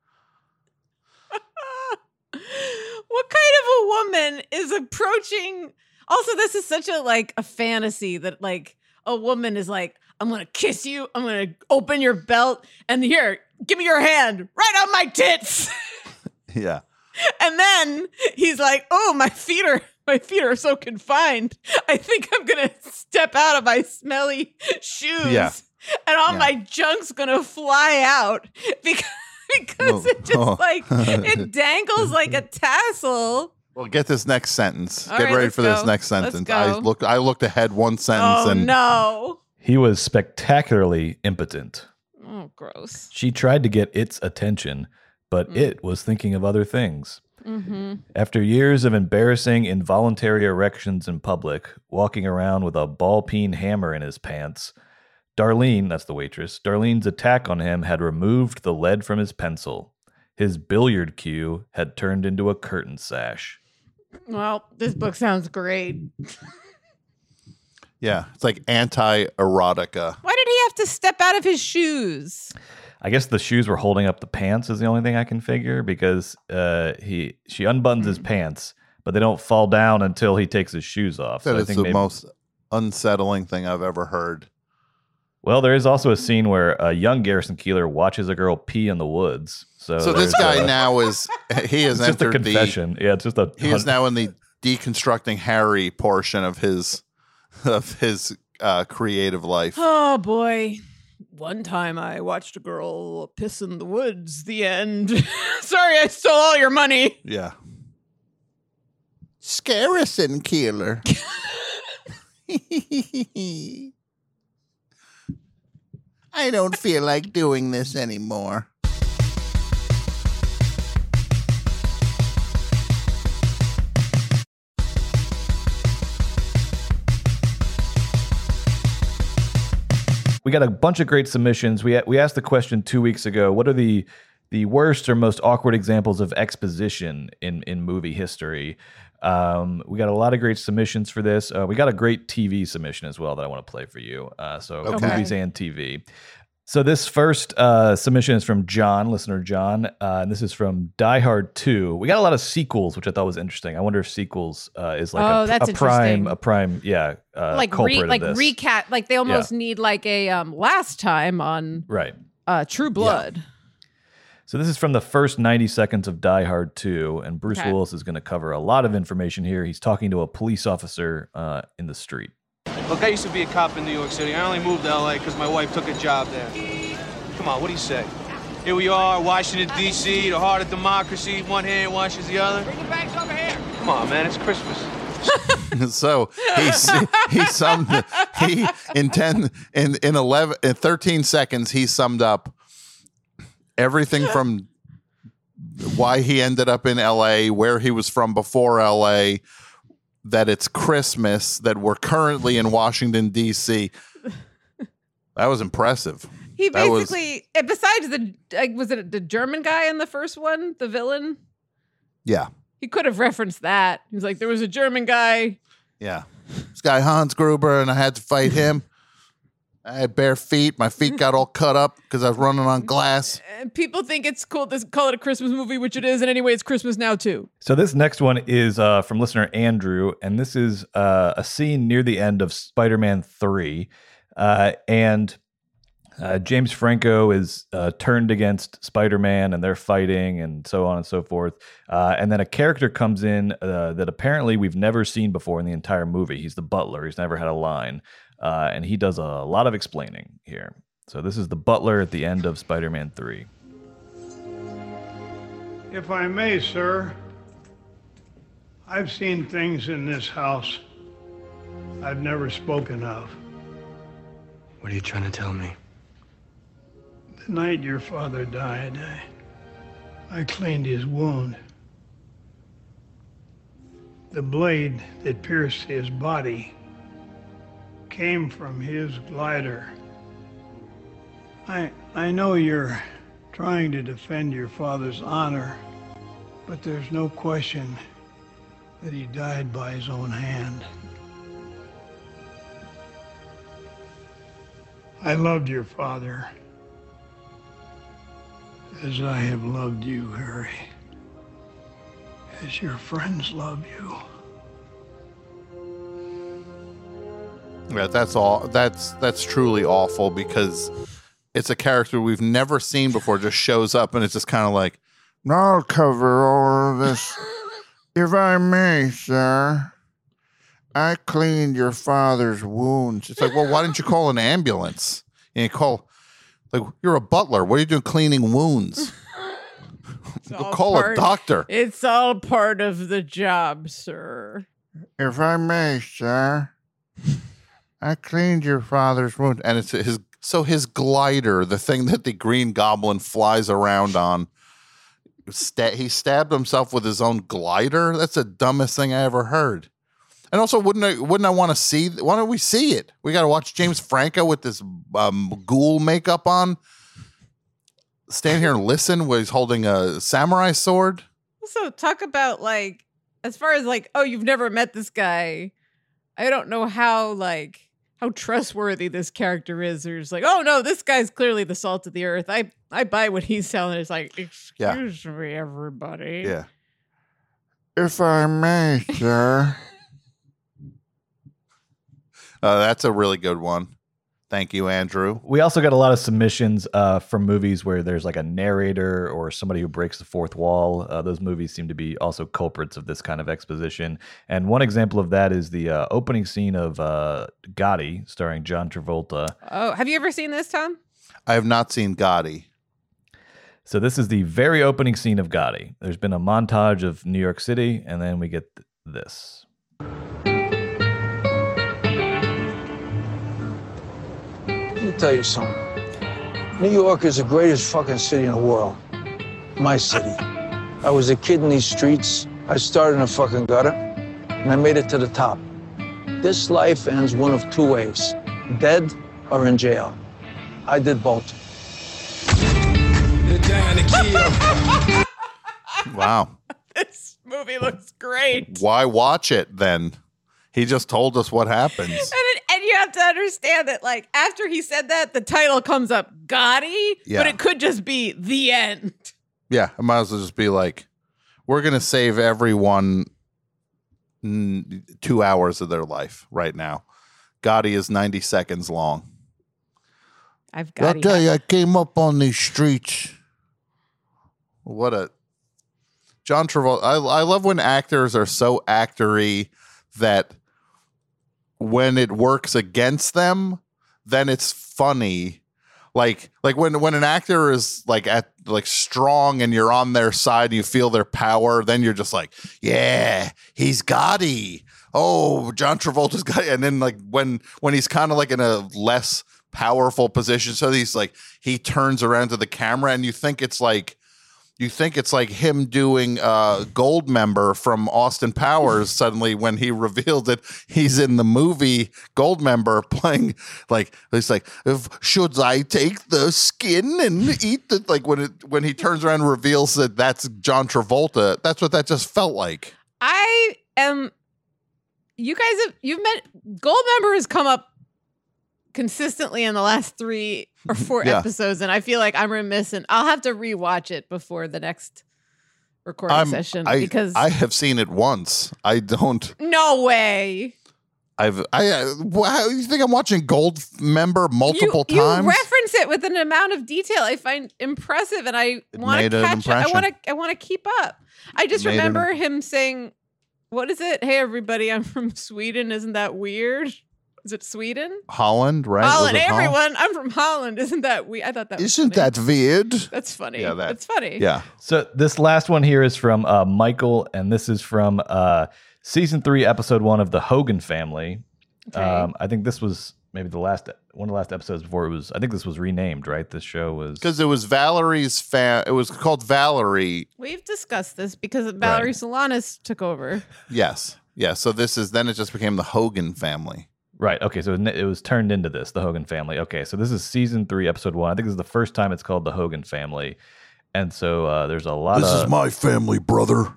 What kind of a woman is approaching? Also, this is such a like a fantasy that like a woman is like, I'm gonna kiss you, I'm gonna open your belt, and here, give me your hand right on my tits. Yeah. And then he's like, oh, my feet are my feet are so confined. I think I'm gonna step out of my smelly shoes. Yeah. And all Yeah. my junk's gonna fly out because because Oh, it just oh. like it dangles like a tassel. Well, get this next sentence. All Get right, ready let's for this go. next Let's sentence. go. I look. I looked ahead one sentence Oh and no. He was spectacularly impotent. Oh, gross. She tried to get its attention, but Mm. it was thinking of other things. Mm-hmm. After years of embarrassing involuntary erections in public, walking around with a ball-peen hammer in his pants, Darlene, that's the waitress, Darlene's attack on him had removed the lead from his pencil. His billiard cue had turned into a curtain sash. Well, this book sounds great. yeah, it's like anti-erotica. Why did he have to step out of his shoes? I guess the shoes were holding up the pants is the only thing I can figure because uh, he she unbuttons his pants, but they don't fall down until he takes his shoes off. That So I is think the maybe- most unsettling thing I've ever heard. Well, there is also a scene where a young Garrison Keillor watches a girl pee in the woods. So, So this there's guy a- now is he has it's just a entered the confession. Yeah, it's just a. he is now in the deconstructing Harry portion of his of his uh, creative life. Oh boy. One time I watched a girl piss in the woods. The end. Sorry, I stole all your money. Yeah. Scarrison Keeler. I don't feel like doing this anymore. We got a bunch of great submissions. We we asked the question two weeks ago. What are the the worst or most awkward examples of exposition in in movie history? Um, we got a lot of great submissions for this. Uh, we got a great T V submission as well that I want to play for you. Uh, so Okay. movies and T V. So this first uh, submission is from John, listener John, uh, and this is from Die Hard two. We got a lot of sequels, which I thought was interesting. I wonder if sequels uh, is like Oh, a, that's a prime, interesting. a prime, yeah, uh, like culprit re, of like this. recap, like they almost need like a um last time on Right. uh True Blood. So this is from the first ninety seconds of Die Hard two, and Bruce Okay. Willis is going to cover a lot of information here. He's talking to a police officer uh, in the street. Look, I used to be a cop in New York City. I only moved to L A because my wife took a job there. Come on, what do you say? Here we are, Washington, D C, the heart of democracy. One hand washes the other. Bring the bags over here. Come on, man, it's Christmas. So he he summed he in ten in in eleven in thirteen seconds he summed up everything from why he ended up in L A, where he was from before L A, that it's Christmas, that we're currently in Washington D C. That was impressive. He That was- basically, eh, besides the, like, was it the German guy in the first one, the villain? Yeah, He could have referenced that. He was like, there was a German guy. yeah. This guy Hans Gruber, and I had to fight him. I had bare feet. My feet got all cut up because I was running on glass. And people think it's cool to call it a Christmas movie, which it is. And anyway, it's Christmas now, too. So this next one is uh, from listener Andrew, and this is uh, a scene near the end of Spider-Man three, uh, and uh, James Franco is uh, turned against Spider-Man, and they're fighting, and so on and so forth. Uh, and then a character comes in uh, that apparently we've never seen before in the entire movie. He's the butler. He's never had a line, uh, and he does a lot of explaining here. So this is the butler at the end of Spider-Man three. If I may, sir, I've seen things in this house I've never spoken of. What are you trying to tell me? The night your father died, I, I cleaned his wound. The blade that pierced his body came from his glider. I, I know you're trying to defend your father's honor, but there's no question that he died by his own hand. I loved your father as I have loved you, Harry, as your friends love you. Yeah, that's all. That's that's truly awful because it's a character we've never seen before. Just shows up and it's just kind of like, I'll cover all of this. If I may, sir. I cleaned your father's wounds. It's like, well, why didn't you call an ambulance? And you call, like, you're a butler. What are you doing cleaning wounds? Go all call part- a doctor. It's all part of the job, sir. If I may, sir. I cleaned your father's wound. And it's his, so his glider, the thing that the Green Goblin flies around on, sta- he stabbed himself with his own glider? That's the dumbest thing I ever heard. And also, wouldn't I, wouldn't I want to see, why don't we see it? We got to watch James Franco with this um, ghoul makeup on. Stand here and listen while he's holding a samurai sword. Also, talk about like, as far as like, oh, you've never met this guy. I don't know how like how trustworthy this character is. There's like, oh no, this guy's clearly the salt of the earth. I I buy what he's selling. It's like, excuse me, everybody. Yeah. If I may, sir. Uh, that's a really good one. Thank you, Andrew. We also got a lot of submissions uh, from movies where there's like a narrator or somebody who breaks the fourth wall. Uh, those movies seem to be also culprits of this kind of exposition. And one example of that is the uh, opening scene of uh, Gotti, starring John Travolta. Oh, have you ever seen this, Tom? I have not seen Gotti. So this is the very opening scene of Gotti. There's been a montage of New York City, and then we get this. Let me tell you something. New York is the greatest fucking city in the world. My city. I was a kid in these streets. I started in a fucking gutter, and I made it to the top. This life ends one of two ways, dead or in jail. I did both. Wow. This movie looks great. Why watch it then? He just told us what happens. And, it, and you have to understand that, like, after he said that, the title comes up Gotti, Yeah. but it could just be the end. Yeah, I might as well just be like, we're going to save everyone mm, two hours of their life right now. Gotti is ninety seconds long. I've I'll Gotti. tell you, I came up on these streets. What a John Travolta. I, I love when actors are so actory that when it works against them, then it's funny. Like like when when an actor is like at like strong and you're on their side and you feel their power, then you're just like, yeah, he's Gotti. Oh, John Travolta's got, and then like when when he's kind of like in a less powerful position, so he's like he turns around to the camera and you think it's like you think it's like him doing uh Goldmember from Austin Powers suddenly when he revealed that he's in the movie Goldmember playing like it's like if, should I take the skin and eat the like when it when he turns around and reveals that that's John Travolta, that's what that just felt like. I am. You guys have you've met Goldmember has come up consistently in the last three or four Yeah. episodes, and I feel like I'm remiss. And I'll have to rewatch it before the next recording I'm, session I, because I have seen it once. I don't. no way. I've. I. Uh, wow, you think I'm watching Goldmember multiple you, times? You reference it with an amount of detail I find impressive, and I want made to an catch up. I impression. want to. I want to keep up. I just Made an- remember him saying, "What is it? Hey, everybody, I'm from Sweden. Isn't that weird? Is it Sweden? Holland, right? Was Holland. it Hey, Holland? everyone, I'm from Holland. Isn't that weird? I thought that was Isn't funny. that weird? That's funny. Yeah, that- That's funny. Yeah. So this last one here is from uh, Michael, and this is from uh, season three, episode one of the Hogan Family. Okay. Um, I think this was maybe the last one of the last episodes before it was. I think this was renamed, right? This show was Because it was Valerie's fan. It was called Valerie. We've discussed this because Valerie Solanas took over. Yes. Yeah. So this is then it just became the Hogan Family. Right. Okay. So it was turned into this, the Hogan Family. Okay. So this is season three, episode one. I think this is the first time it's called the Hogan Family, and so uh, there's a lot This of. is my family, brother.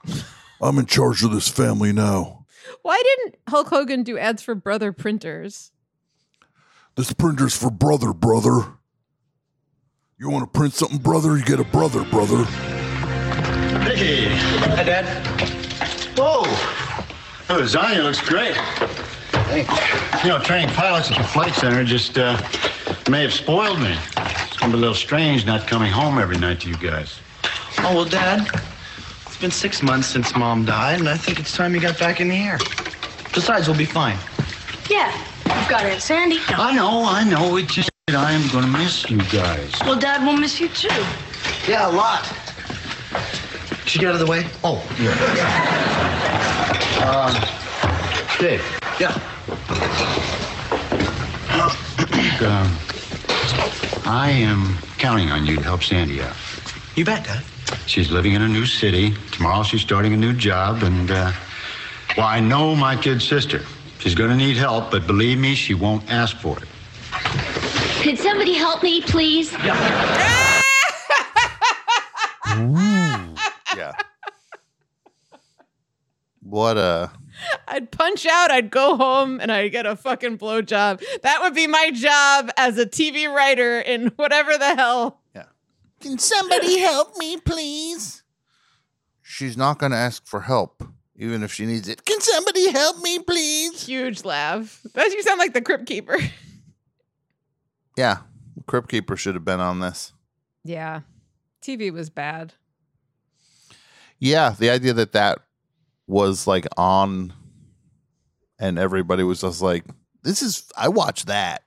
I'm in charge of this family now. Why didn't Hulk Hogan do ads for Brother Printers? This printer's for brother, brother. You want to print something, brother? You get a brother, brother. Hey, hi, Dad. Whoa. Oh, Zanya looks great. Thanks. You know, training pilots at the flight center just uh, may have spoiled me. It's gonna be a little strange not coming home every night to you guys. Oh, well, Dad, it's been six months since Mom died, and I think it's time you got back in the air. Besides, we'll be fine. Yeah, I've got Aunt Sandy. No. I know, I know. It's just that I am gonna miss you guys. Well, Dad will miss you, too. Yeah, a lot. Should you get out of the way? Oh, yeah. Uh, Dave. Yeah. um, I am counting on you to help Sandy out. You bet, Dad. She's living in a new city. Tomorrow she's starting a new job, and, uh, well, I know my kid sister. She's going to need help, but believe me, she won't ask for it. Could somebody help me, please? Yeah. What a. I'd punch out, I'd go home, and I'd get a fucking blowjob. That would be my job as a T V writer in whatever the hell. Can somebody help me, please? She's not going to ask for help, even if she needs it. Can somebody help me, please? Huge laugh. That you sound like the Crypt Keeper. Yeah. Crypt Keeper should have been on this. Yeah. T V was bad. Yeah. The idea that that was like on and everybody was just like, this is, I watched that.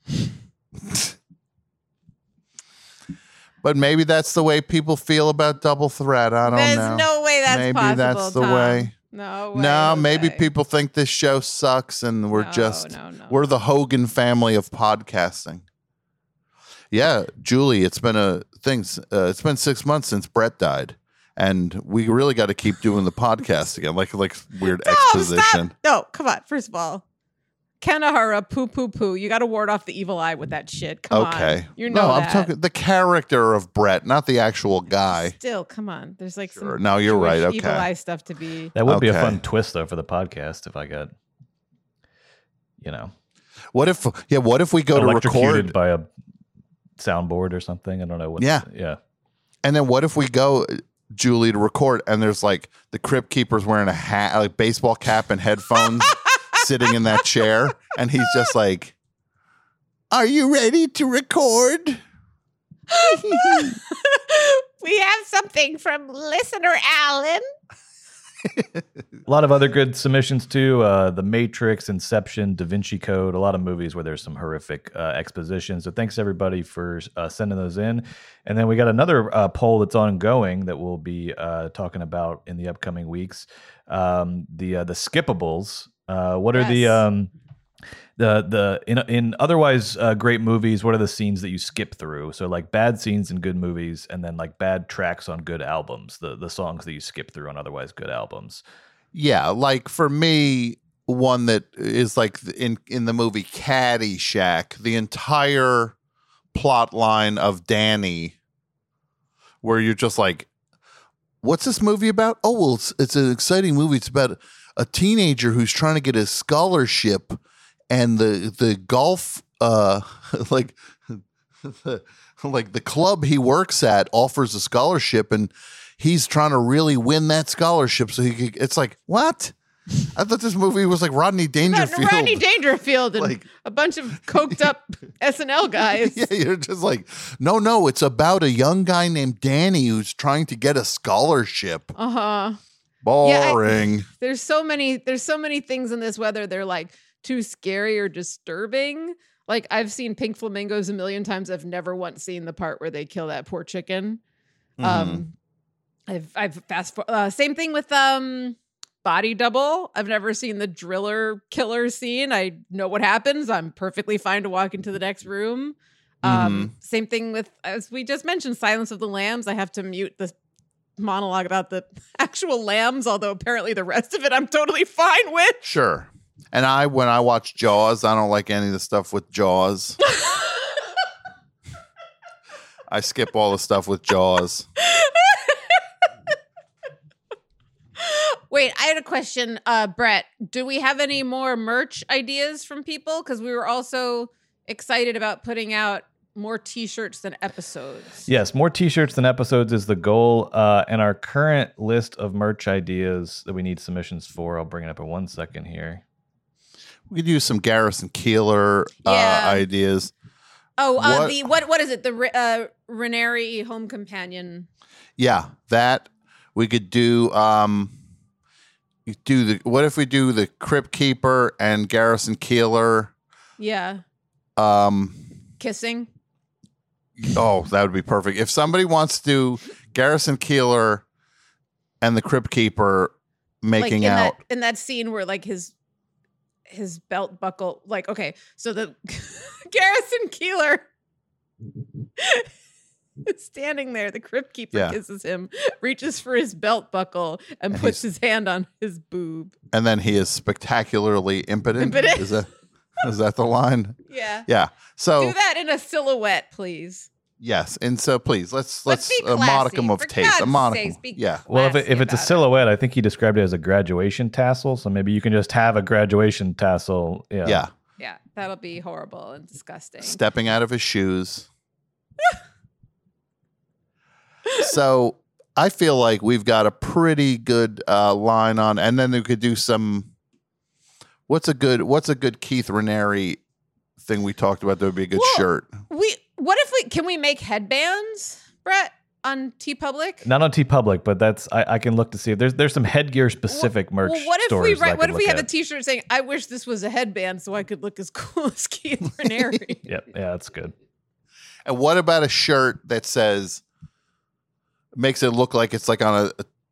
But maybe that's the way people feel about Double Threat. I don't There's know. no way that's maybe possible, that's the Tom. way. No way, No, maybe Jose. people think this show sucks and we're No, just no, no. we're the Hogan family of podcasting. Yeah, Julie, it's been a thing. Uh, it's been six months since Brett died, and we really got to keep doing the podcast again, like like weird No, exposition. stop. No, come on. First of all, Kanahara, poo poo poo. You got to ward off the evil eye with that shit. Come Okay, on. You know no, I'm that. talking the character of Brett, not the actual guy. Still, come on. There's like Sure. some No, you're Jewish right. Okay. evil eye stuff to be. That would be a Okay. fun twist though for the podcast if I got, you know, What if? Yeah, what if we go to electrocuted record? by a soundboard or something? I don't know what. Yeah. yeah. And then what if we go, Julie, to record, and there's like the Crypt Keeper's wearing a hat, like baseball cap and headphones, sitting in that chair, and he's just like, "Are you ready to record?" We have something from listener Alan. A lot of other good submissions too. Uh, The Matrix, Inception, Da Vinci Code. A lot of movies where there's some horrific uh, exposition. So thanks everybody for uh, sending those in. And then we got another uh, poll that's ongoing that we'll be uh, talking about in the upcoming weeks. Um, the uh, the skippables. Uh, what are the Yes. um, the the in in otherwise uh, great movies? What are the scenes that you skip through? So like bad scenes in good movies, and then like bad tracks on good albums. The the songs that you skip through on otherwise good albums. Yeah, like for me, one that is like in in the movie Caddyshack, the entire plot line of Danny, where you're just like, what's this movie about? Oh, well, it's, it's an exciting movie. It's about a teenager who's trying to get a scholarship, and the the golf uh like the, like the club he works at offers a scholarship, and he's trying to really win that scholarship so he could. It's like, what? I thought this movie was like Rodney Dangerfield. Rodney Dangerfield and Like- a bunch of coked up S N L guys. Yeah, you're just like, no, no, it's about a young guy named Danny who's trying to get a scholarship. Uh huh. Boring. There's so many. There's so many things in this. Whether they're like too scary or disturbing. Like I've seen Pink Flamingos a million times. I've never once seen the part where they kill that poor chicken. Um, I've I've fast for, uh, same thing with um Body Double. I've never seen the driller killer scene. I know what happens. I'm perfectly fine to walk into the next room. Um, Same thing with, as we just mentioned, Silence of the Lambs. I have to mute the monologue about the actual lambs, although apparently the rest of it I'm totally fine with. Sure. And I, when I watch Jaws, I don't like any of the stuff with Jaws. I skip all the stuff with Jaws. Wait, I had a question. Uh, Brett, do we have any more merch ideas from people? Because we were also excited about putting out more t-shirts than episodes. Yes, more t-shirts than episodes is the goal. Uh, and our current list of merch ideas that we need submissions for, I'll bring it up in one second here. We could use some Garrison Keillor uh, Yeah. ideas. Oh, uh, What- the what? What is it? The Re- uh, Ranieri Home Companion. Yeah, that we could do. Um, you do the. What if we do the Crypt Keeper and Garrison Keillor? Yeah, Um, kissing. oh, that would be perfect. If somebody wants to do Garrison Keillor and the Crypt Keeper making like in out, that, in that scene where like his his belt buckle, like okay, so the Garrison Keillor is standing there. The Crypt Keeper Yeah. kisses him, reaches for his belt buckle, and, And puts he's- his hand on his boob. and then he is spectacularly impotent. Impotent. Is that is that the line? Yeah. Yeah. So Do that in a silhouette, please. yes, and so please let's Let's let's, be a classy, modicum of for taste. A God's modicum. sakes, be Yeah. Well, if, it, classy if it's a about it. silhouette, I think he described it as a graduation tassel. So maybe you can just have a graduation tassel. Yeah. Yeah. Yeah, that'll be horrible and disgusting. Stepping out of his shoes. So I feel like we've got a pretty good uh, line on, and then we could do some. What's a good What's a good Keith Raniere thing we talked about? That would be a good Well, shirt. We what if we can we make headbands, Brett, on TeePublic? Not on TeePublic, but that's I, I can look to see if there's there's some headgear specific merch. Well, what if stores we that I write? What could if we look have a at. T-shirt saying, "I wish this was a headband so I could look as cool as Keith Raniere"? Yep, yeah, that's good. And what about a shirt that says makes it look like it's like on a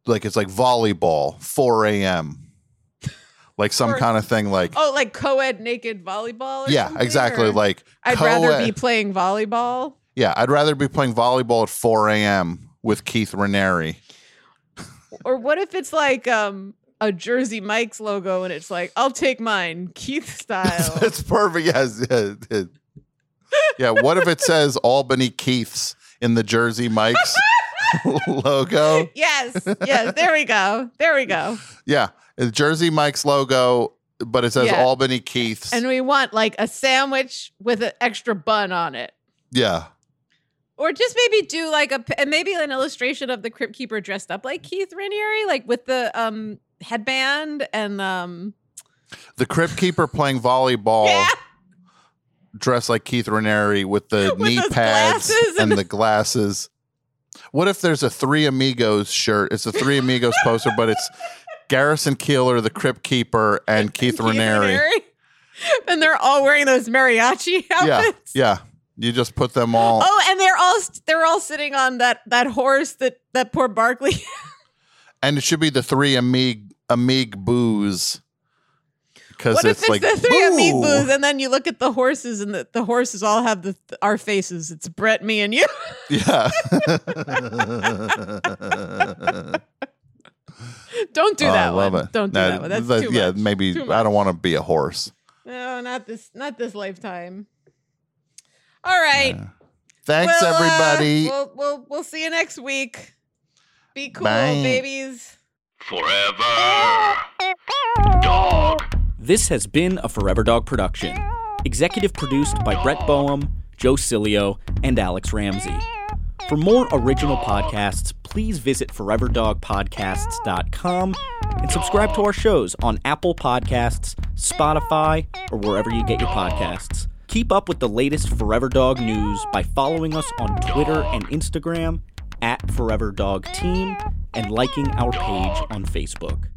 like it's like volleyball, four a.m. Like some Or- kind of thing like Oh, like co-ed naked volleyball? Or yeah, something, exactly. or- Like I'd rather co-ed- be playing volleyball. Yeah, I'd rather be playing volleyball at four a.m. with Keith Raniere. Or what if it's like um a Jersey Mike's logo and it's like, I'll take mine, Keith style. That's perfect. Yes. Yeah, it- yeah. What if it says Albany Keiths in the Jersey Mike's logo? Yes, yes. There we go. There we go. Yeah. The Jersey Mike's logo, but it says Yeah. Albany Keiths. And we want like a sandwich with an extra bun on it. Yeah. Or just maybe do like a and maybe an illustration of the Crypt Keeper dressed up like Keith Raniere, like with the um headband and um The Crypt Keeper playing volleyball Yeah. dressed like Keith Raniere with the With knee those pads glasses and and- the glasses. What if there's a Three Amigos shirt? It's a Three Amigos poster, but it's Garrison Keeler, the Crypt Keeper, and Keith, Raniere. Raniere. And they're all wearing those mariachi Yeah, outfits. yeah. You just put them all. Oh, and they're all they're all sitting on that that horse that that poor Barkley. And it should be the Three Amig Amig Booze. Because What it's if it's like the three boo. amigos, and then you look at the horses, and the, the horses all have the our faces. It's Brett, me, and you. Yeah. Don't do Oh, that I love one. it. Don't do No, that one. That's that- too yeah, much. maybe Too I don't much. want to be a horse. No, not this. Not this lifetime. All right. Thanks, We'll, uh, everybody. we'll, we'll we'll see you next week. Be cool, Bye. babies. Forever Dog. This has been a Forever Dog production. Executive produced by Brett Boehm, Joe Cilio, and Alex Ramsey. For more original podcasts, please visit forever dog podcasts dot com and subscribe to our shows on Apple Podcasts, Spotify, or wherever you get your podcasts. Keep up with the latest Forever Dog news by following us on Twitter and Instagram at Forever Dog Team and liking our page on Facebook.